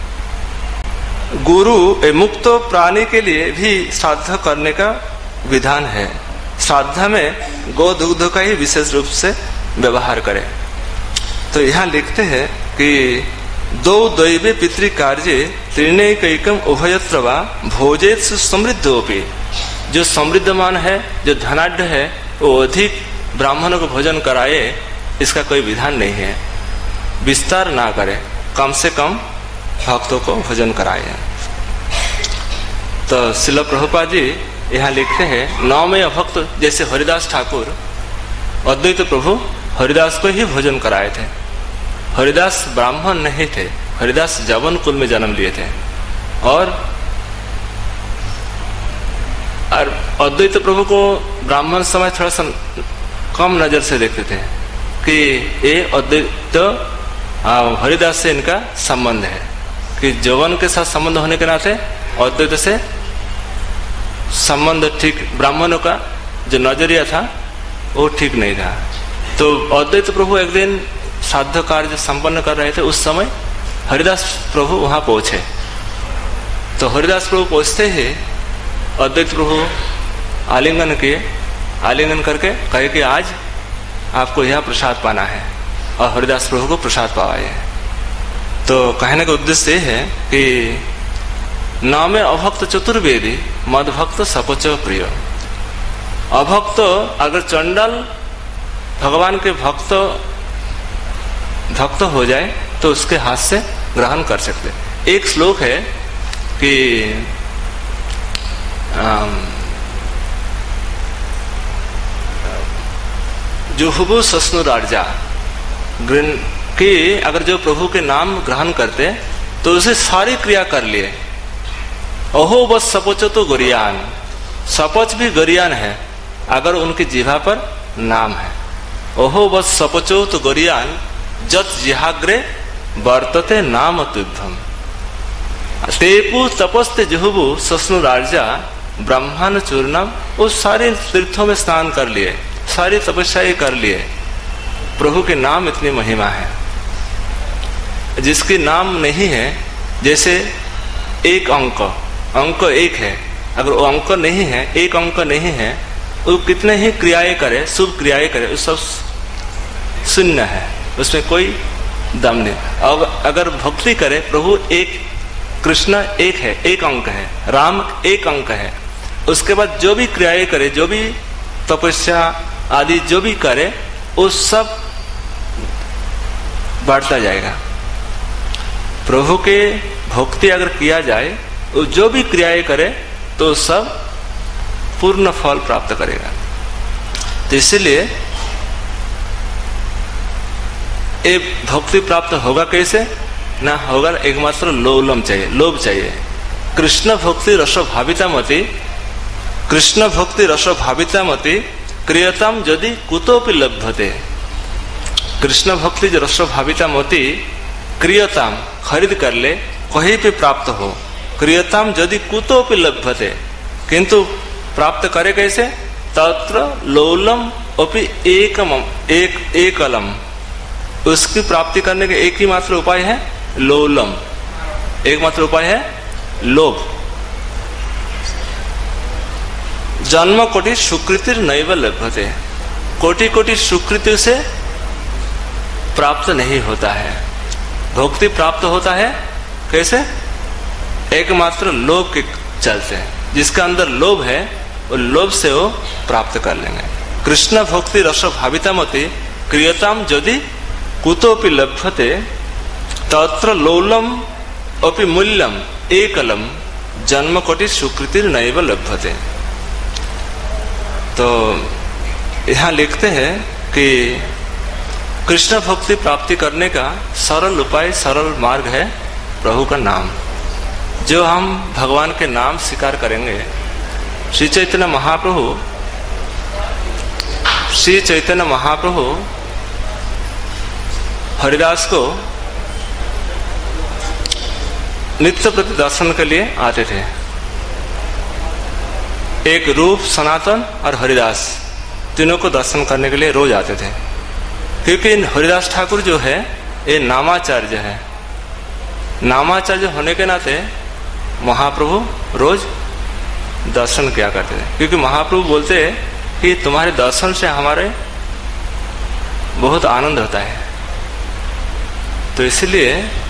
गुरु मुक्त प्राणी के लिए भी श्राद्ध करने का विधान है। श्राद्ध में गौ दुग्ध का ही विशेष रूप से व्यवहार करे। तो यहाँ लिखते हैं कि दो दैवे पितृ कार्य त्रिनैकैकम उभयत्र वा भोजेत समृद्धोपि। जो समृद्धमान है, जो धनाढ्य है, वो अधिक ब्राह्मणों को भोजन कराए, इसका कोई विधान नहीं है। विस्तार ना करे, कम से कम भक्तों को भोजन कराए। तो श्रील प्रभुपाद जी यहाँ लिखते हैं, नौ में अभक्त जैसे हरिदास ठाकुर, अद्वैत प्रभु हरिदास को ही भोजन कराए थे। हरिदास ब्राह्मण नहीं थे, हरिदास जवन कुल में जन्म लिए थे। और और अद्वैत प्रभु को ब्राह्मण समय थोड़ा सा कम नजर से देखते थे कि ये अद्वैत हरिदास से इनका संबंध है, कि जवन के साथ संबंध होने के नाते अद्वैत से संबंध ठीक, ब्राह्मणों का जो नजरिया था वो ठीक नहीं था। तो अद्वैत प्रभु एक दिन श्राद्ध कार्य संपन्न कर रहे थे, उस समय हरिदास प्रभु वहां पहुंचे। तो हरिदास प्रभु पहुंचते ही अद्वैत प्रभु आलिंगन किए, आलिंगन करके कहे कि आज आपको यह प्रसाद पाना है, और हरिदास प्रभु को प्रसाद पावाए। तो कहने का उद्देश्य है कि न में अभक्त चतुर्वेदी मद भक्त सपच प्रिय। अभक्त अगर चंडाल भगवान के भक्त भक्त हो जाए तो उसके हाथ से ग्रहण कर सकते। एक श्लोक है कि जुहुबु सस्नु राजा कि अगर जो प्रभु के नाम ग्रहण करते तो उसे सारी क्रिया कर लिए। अहो बस सपोचो तो गरियान, सपोच भी गरियान है अगर उनकी जिह्वा पर नाम है। ओहो बस सपोचो तो गरियान जत जिहाग्रे वर्तते नाम तुभ्यम। तेपु तपस्ते जुहुबु सस्नु राजा ब्रह्मांड चूर्णम। वो सारे तीर्थों में स्नान कर लिए, सारी तपस्याएं कर लिए। प्रभु के नाम इतनी महिमा है। जिसके नाम नहीं है, जैसे एक अंक, अंक एक है, अगर वो अंक नहीं है, एक अंक नहीं है, वो कितने ही क्रियाएं करे, शुभ क्रियाएं करे, वो सब शून्य है, उसमें कोई दम नहीं। अगर भक्ति करे, प्रभु एक कृष्ण एक है, एक अंक है, राम एक अंक है। उसके बाद जो भी क्रियाएं करे, जो भी तपस्या आदि जो भी करे, वो सब बढ़ता जाएगा। प्रभु के भक्ति अगर किया जाए, वो जो भी क्रियाएं करे तो सब पूर्ण फल प्राप्त करेगा। तो इसलिए ये भक्ति प्राप्त होगा कैसे? ना होगा एकमात्र लोलम चाहिए, लोभ चाहिए। कृष्ण भक्ति रस भाविता मति, कृष्ण भक्ति रस भाविता मति क्रियताम यदि कुतोपि लभ्यते। कृष्ण भक्ति जो रस भाविता मति क्रियताम खरीद कर ले, कहीं पे प्राप्त हो। क्रियताम यदि कुतोपि लभ्यते, किंतु प्राप्त करे कैसे? तत्र लोलम अपि एकम एक एकलम। उसकी प्राप्ति करने के एक ही मात्र उपाय है लोलम, एक मात्र उपाय है लोभ। जन्म कोटि सुकृति नैव लभ्यते। कोटि कोटि सुकृति से प्राप्त नहीं होता है। भक्ति प्राप्त होता है कैसे? एकमात्र लोभ के चलते। जिसका अंदर लोभ है, वो लोभ से वो प्राप्त कर लेंगे। कृष्ण भक्ति रस भाविता मति क्रियताम यदि कुतोपि लभ्यते तत्र लोलम अपि मूल्यम एकलम जन्म कोटि सुकृति नैव लभ्यते। तो यहाँ लिखते हैं कि कृष्ण भक्ति प्राप्ति करने का सरल उपाय, सरल मार्ग है प्रभु का नाम। जो हम भगवान के नाम स्वीकार करेंगे, श्री चैतन्य महाप्रभु श्री चैतन्य महाप्रभु हरिदास को नित्य प्रति दर्शन के लिए आते थे। एक रूप, सनातन और हरिदास तीनों को दर्शन करने के लिए रोज आते थे। क्योंकि हरिदास ठाकुर जो है ये नामाचार्य है। नामाचार्य होने के नाते महाप्रभु रोज दर्शन किया करते थे। क्योंकि महाप्रभु बोलते कि तुम्हारे दर्शन से हमारे बहुत आनंद होता है। तो इसलिए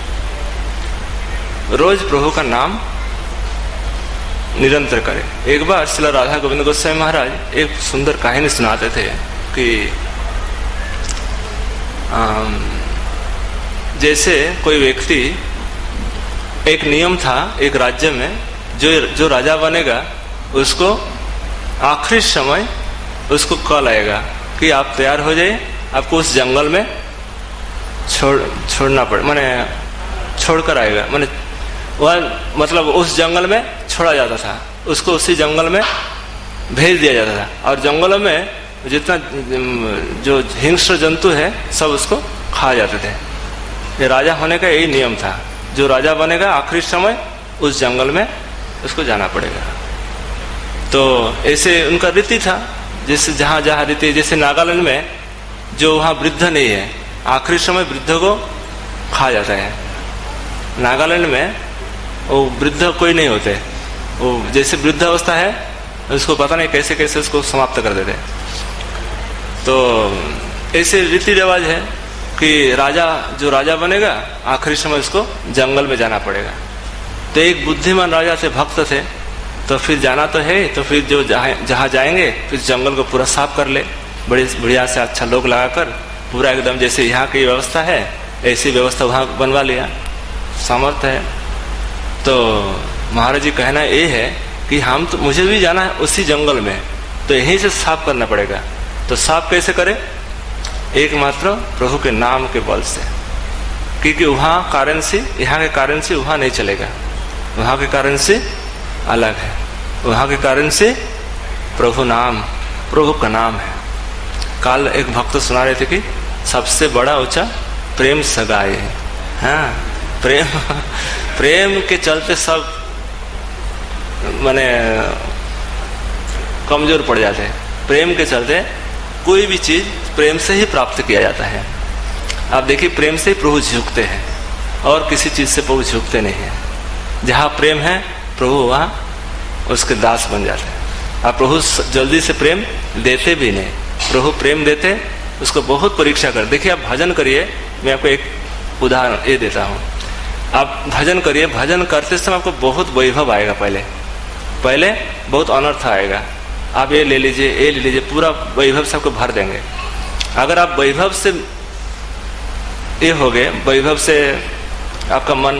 रोज प्रभु का नाम निरंतर करें। एक बार श्रील राधा गोविंद गोस्वामी महाराज एक सुंदर कहानी सुनाते थे कि जैसे कोई व्यक्ति, एक नियम था एक राज्य में, जो जो राजा बनेगा उसको आखिरी समय उसको कॉल आएगा कि आप तैयार हो जाइए, आपको उस जंगल में छोड़ छोड़ना पड़े, माने छोड़कर आएगा। माने वह मतलब उस जंगल में छोड़ा जाता था, उसको उसी जंगल में भेज दिया जाता था। और जंगलों में जितना जो हिंस्र जंतु है सब उसको खा जाते थे। ये राजा होने का यही नियम था। जो राजा बनेगा आखिरी समय उस जंगल में उसको जाना पड़ेगा। तो ऐसे उनका रीति था। जैसे जहाँ जहाँ रीति, जैसे नागालैंड में जो वहाँ वृद्ध नहीं है, आखिरी समय वृद्ध को खा जाता है। नागालैंड में वो वृद्ध कोई नहीं होते, वो जैसे वृद्ध अवस्था है उसको पता नहीं कैसे कैसे उसको समाप्त कर देते। तो ऐसे रीति रिवाज है कि राजा जो राजा बनेगा आखिरी समय उसको जंगल में जाना पड़ेगा। तो एक बुद्धिमान राजा थे, भक्त थे, तो फिर जाना तो है, तो फिर जो जहाँ जाएंगे फिर जंगल को पूरा साफ कर ले, बड़ी बढ़िया से अच्छा लोग लगाकर पूरा एकदम जैसे यहाँ की व्यवस्था है ऐसी व्यवस्था वहाँ बनवा लिया। सामर्थ्य है। तो महाराज जी कहना ये है कि हम तो मुझे भी जाना है उसी जंगल में, तो यहीं से साफ करना पड़ेगा। तो साफ कैसे करें? एकमात्र प्रभु के नाम के बल से। क्योंकि वहाँ करेंसी, यहाँ के करेंसी वहाँ नहीं चलेगा। वहाँ की करेंसी अलग है। वहाँ की करेंसी प्रभु नाम, प्रभु का नाम है। कल एक भक्त सुना रहे थे कि सबसे बड़ा ऊंचा प्रेम सगाई है। हाँ, प्रेम प्रेम के चलते सब माने कमजोर पड़ जाते हैं। प्रेम के चलते कोई भी चीज प्रेम से ही प्राप्त किया जाता है। आप देखिए, प्रेम से ही प्रभु झुकते हैं और किसी चीज से प्रभु झुकते नहीं है। जहाँ प्रेम है प्रभु वहाँ उसके दास बन जाते हैं। आप प्रभु जल्दी से प्रेम देते भी नहीं। प्रभु प्रेम देते, उसको बहुत परीक्षा कर। देखिए, आप भजन करिए। मैं आपको एक उदाहरण ये देता हूँ आप भजन करिए, भजन करते समय आपको बहुत वैभव आएगा। पहले पहले बहुत अनर्थ आएगा। आप ये ले लीजिए, ये ले लीजिए, पूरा वैभव से आपको भर देंगे। अगर आप वैभव से ये हो गए, वैभव से आपका मन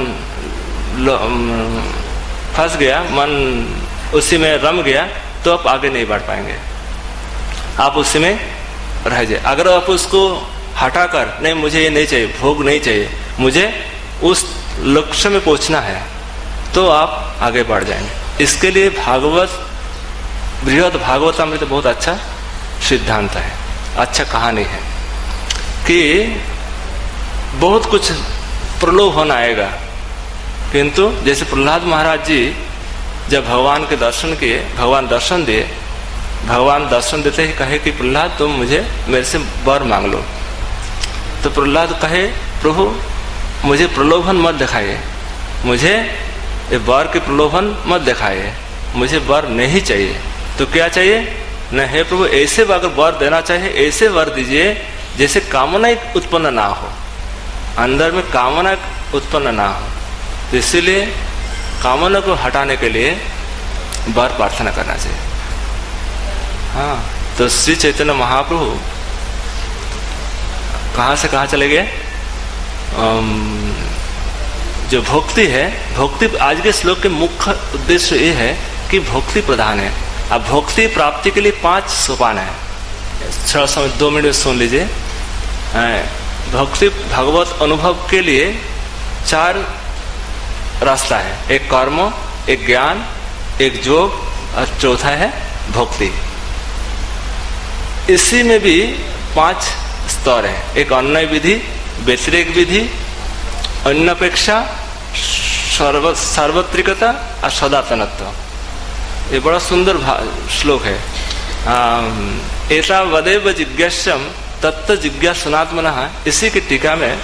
फंस गया, मन उसी में रम गया, तो आप आगे नहीं बढ़ पाएंगे, आप उसी में रह जाए। अगर आप उसको हटाकर, नहीं मुझे ये नहीं चाहिए, भोग नहीं चाहिए, मुझे उस लक्ष्य में पहुंचना है, तो आप आगे बढ़ जाएंगे। इसके लिए भागवत, बृहद भागवतामृत तो बहुत अच्छा सिद्धांत है, अच्छा कहानी है कि बहुत कुछ प्रलोभन आएगा, किंतु जैसे प्रहलाद महाराज जी जब भगवान के दर्शन किए, भगवान दर्शन दिए, भगवान दर्शन देते ही कहे कि प्रहलाद तुम मुझे मेरे से वर मांग लो। तो प्रहलाद कहे प्रभु मुझे प्रलोभन मत दिखाइए, मुझे ये वर के प्रलोभन मत दिखाइए, मुझे वर नहीं चाहिए। तो क्या चाहिए? न हे प्रभु ऐसे अगर वर देना चाहिए, ऐसे वर दीजिए जैसे कामना उत्पन्न ना हो, अंदर में कामना उत्पन्न ना हो। तो इसीलिए कामना को हटाने के लिए वर प्रार्थना करना चाहिए। हाँ, तो श्री चैतन्य महाप्रभु कहाँ से कहाँ चले गए? जो भक्ति है, भक्ति आज के श्लोक के मुख्य उद्देश्य ये है कि भक्ति प्रधान है। अब भक्ति प्राप्ति के लिए पांच सोपान है, थोड़ा समय दो मिनट में सुन लीजिए। भक्ति भगवत अनुभव के लिए चार रास्ता है, एक कर्म, एक ज्ञान, एक योग और चौथा है भक्ति। इसी में भी पांच स्तर है, एक अन्वय विधि, व्यतिरेक विधि, अन्यपेक्षा, सर्व सार्वत्रिकता और सदातनत्व। ये बड़ा सुंदर श्लोक है। एता वदेव जिज्ञास्यम तत्व जिज्ञासुनात्मनः, इसी की टीका में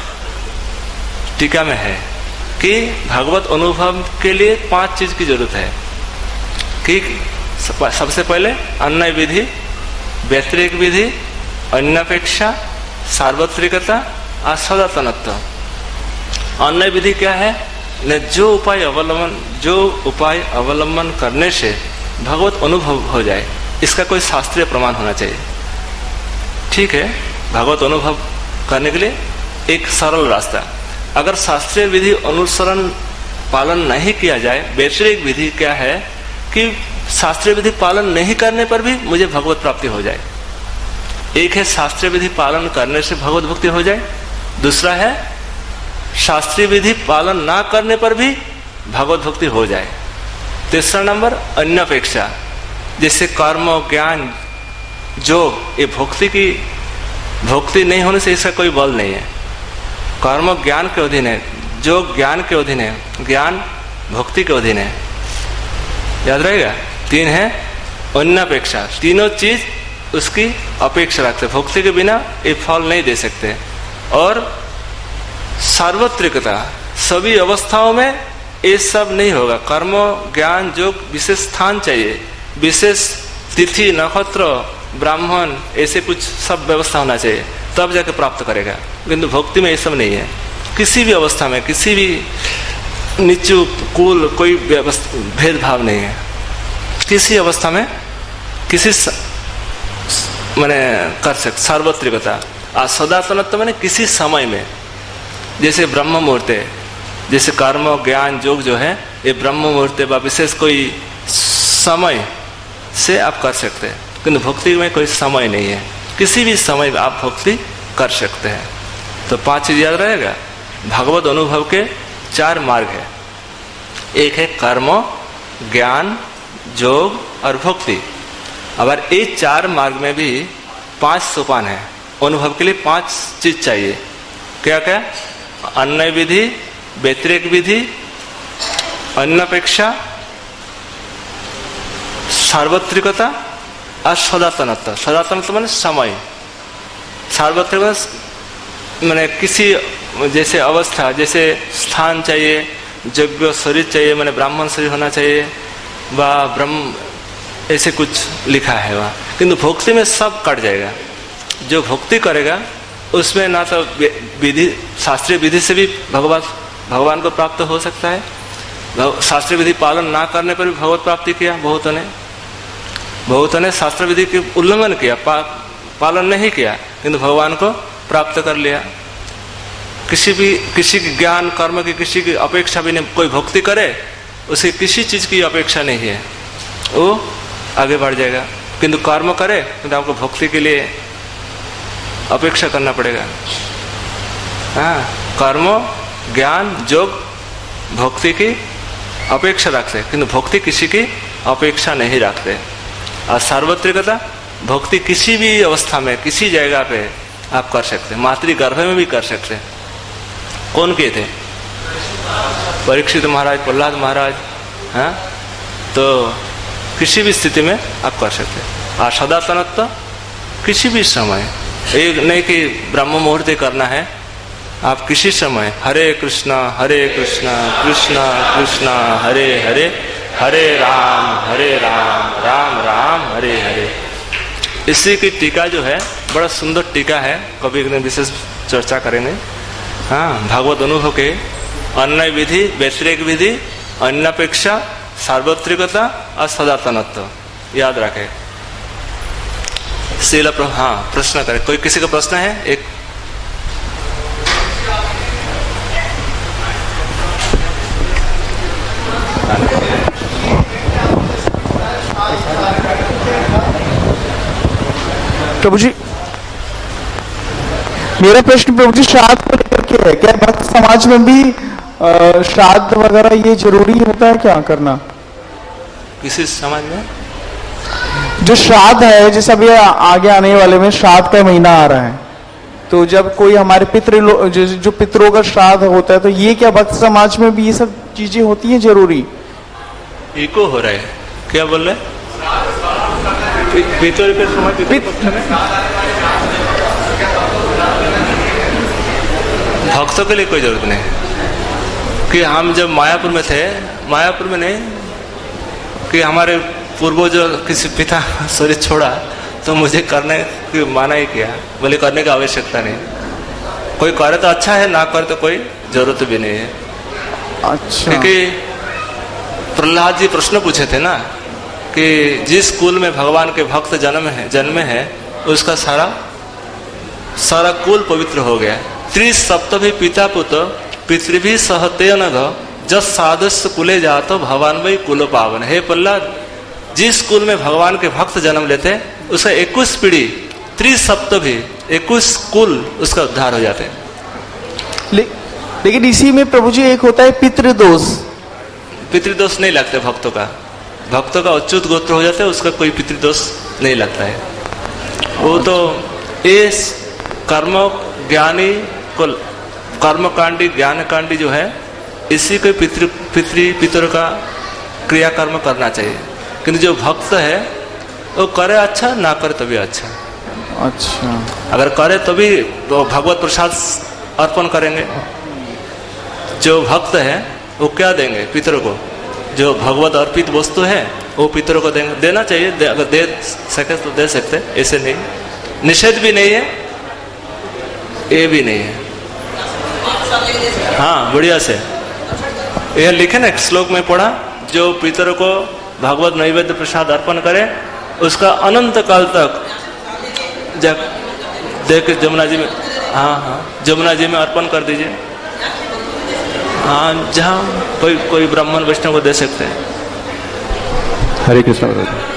टीका में है कि भगवत अनुभव के लिए पांच चीज की जरूरत है कि सबसे पहले अन्वय विधि, व्यतिरेक विधि, अन्यपेक्षा, सार्वत्रिकता और सदातनत्व। अन्वय विधि क्या है? न जो उपाय अवलंबन जो उपाय अवलंबन करने से भगवत अनुभव हो जाए, इसका कोई शास्त्रीय प्रमाण होना चाहिए। ठीक है, भगवत अनुभव करने के लिए एक सरल रास्ता। अगर शास्त्रीय विधि अनुसरण पालन नहीं किया जाए, व्यतिरेक विधि क्या है कि शास्त्रीय विधि पालन नहीं करने पर भी मुझे भगवत प्राप्ति हो जाए। एक है शास्त्रीय विधि पालन करने से भगवत भक्ति हो जाए, दूसरा है शास्त्रीय विधि पालन ना करने पर भी भगवत भक्ति हो जाए, तीसरा नंबर अन्यपेक्षा, जैसे कर्म, ज्ञान, योग, ये भक्ति की भक्ति नहीं होने से इसका कोई बल नहीं है। कर्म ज्ञान के अधीन है, योग ज्ञान के अधीन है, ज्ञान भक्ति के अधीन है, याद रहेगा। तीन है अन्यपेक्षा, तीनों चीज उसकी अपेक्षा रखते, भक्ति के बिना ये फल नहीं दे सकते। और सार्वत्रिकता, सभी अवस्थाओं में ये सब नहीं होगा। कर्म ज्ञान योग विशेष स्थान चाहिए, विशेष तिथि नक्षत्र ब्राह्मण ऐसे कुछ सब व्यवस्था होना चाहिए, तब जाके प्राप्त करेगा। किंतु भक्ति में ये सब नहीं है। किसी भी अवस्था में, किसी भी नीचू कुल कोई भेदभाव नहीं है, किसी अवस्था में किसी मैंने कर सकते सार्वत्रिकता। और सदातनत्व मैंने किसी समय में, जैसे ब्रह्म मुहूर्त, जैसे कर्म ज्ञान योग जो है ये ब्रह्म मुहूर्त व विशेष कोई समय से आप कर सकते हैं, किंतु भक्ति में कोई समय नहीं है, किसी भी समय आप भक्ति कर सकते हैं। तो पांच चीज याद रहेगा। भगवत अनुभव के चार मार्ग है, एक है कर्म, ज्ञान, योग और भक्ति। अगर ये चार मार्ग में भी पांच सोपान है, अनुभव के लिए पांच चीज चाहिए। क्या क्या? अन्वय विधि, व्यतिरेक विधि, अन्यपेक्षा, सार्वत्रिकता और सदातनत्व। सदातनत्व माने समय, सार्वत्रिकता माने किसी जैसे अवस्था, जैसे स्थान चाहिए, यज्ञ शरीर चाहिए, माने ब्राह्मण शरीर होना चाहिए, व ब्रह्म ऐसे कुछ लिखा है वहाँ। किंतु भक्ति में सब कट जाएगा। जो भक्ति करेगा उसमें ना तो विधि शास्त्रीय विधि से भी भगवत भगवान को प्राप्त हो सकता है। शास्त्रीय विधि पालन ना करने पर भी भगवत प्राप्ति किया बहुतों ने। बहुतों ने शास्त्र विधि के उल्लंघन किया, पा, पालन नहीं किया, किंतु भगवान को प्राप्त कर लिया। किसी भी किसी की ज्ञान कर्म की किसी की अपेक्षा भी नहीं, कोई भक्ति करे उसे किसी चीज की अपेक्षा नहीं है, वो आगे बढ़ जाएगा। किंतु कर्म करे तो आपको भक्ति के लिए अपेक्षा करना पड़ेगा। हाँ, कर्म ज्ञान योग भक्ति की अपेक्षा रखते, किंतु भक्ति किसी की अपेक्षा नहीं रखते। और सार्वत्रिकता, भक्ति किसी भी अवस्था में किसी जगह पे आप कर सकते, मातृ गर्भ में भी कर सकते। कौन किए थे? परीक्षित महाराज, प्रहलाद महाराज। हाँ, तो किसी भी स्थिति में आप कर सकते। और सदातनत्व किसी भी समय, एक नहीं कि ब्रह्म मुहूर्त करना है, आप किसी समय हरे कृष्णा हरे कृष्णा कृष्णा कृष्णा हरे हरे हरे राम हरे राम राम राम हरे हरे। इसी की टीका जो है बड़ा सुंदर टीका है, कभी एक दिन विशेष चर्चा करेंगे। हाँ, भागवत अनुभव के अन्य विधि, व्यतिरेक विधि, अन्यपेक्षा, सार्वत्रिकता और सदातनत्व याद रखे। शील प्र... हाँ, प्रश्न करें। कोई किसी का प्रश्न है? एक प्रभु जी, मेरा प्रश्न प्रभु जी श्राद्ध को लेकर के है। क्या भक्त समाज में भी श्राद्ध वगैरह ये जरूरी होता है क्या करना? किसी समाज में जो श्राद्ध है, जैसे अभी आगे आने वाले में श्राद्ध का महीना आ रहा है, तो जब कोई हमारे पितृ जो, जो पितरों का श्राद्ध होता है, तो ये क्या भक्त समाज में भी ये सब चीजें होती हैं जरूरी? इको हो रहा है, क्या बोल रहे? पितर के समय भक्तों के लिए कोई जरूरत नहीं। कि हम जब मायापुर में थे, मायापुर में नहीं कि हमारे पूर्वज किसी पिता शरीर छोड़ा तो मुझे करने की माना ही किया, बोले करने की आवश्यकता नहीं। कोई करे तो अच्छा है, ना करे तो कोई जरूरत भी नहीं है। अच्छा, क्योंकि प्रहलाद जी प्रश्न पूछे थे ना कि जिस कुल में भगवान के भक्त जन्म है जन्मे है उसका सारा सारा कुल पवित्र हो गया। त्रिसप्तभी पिता पुत्र पितृभि सहते नघ जस साधस्य कुले जातो भगवान वही कुल पावन। हे प्रहलाद, जिस कुल में भगवान के भक्त जन्म लेते उसका इक्कीस पीढ़ी, त्रिसप्तभी इक्कीस कुल उसका उद्धार हो जाते। ले, लेकिन इसी में प्रभु जी एक होता है पितृदोष। पितृदोष नहीं लगता भक्तों का, भक्तों का अच्युत गोत्र हो जाता है, उसका कोई पितृदोष नहीं लगता है। वो तो इस कर्म ज्ञानी को कर्मकांडी ज्ञानकांडी जो है इसी को पितृ पितृ पितर का क्रियाकर्म करना चाहिए। किंतु जो भक्त है वो करे अच्छा, ना करे तभी अच्छा। अच्छा, अगर करे तभी तो भगवत प्रसाद अर्पण करेंगे। जो भक्त है वो क्या देंगे पितर को? जो भगवत अर्पित वस्तु है वो पितर को देंगे, देना चाहिए। दे, अगर दे सके तो दे सकते, ऐसे नहीं, निषेध भी नहीं है, ये भी नहीं है। हाँ, बढ़िया से यह लिखे ना श्लोक में पढ़ा, जो पितर को भगवत नैवेद्य प्रसाद अर्पण करे उसका अनंत काल तक जब देख जमुना जी में, हाँ हाँ जमुना जी में अर्पण कर दीजिए। हाँ, जहाँ कोई कोई ब्राह्मण वैष्णव को दे सकते हैं। हरे कृष्ण।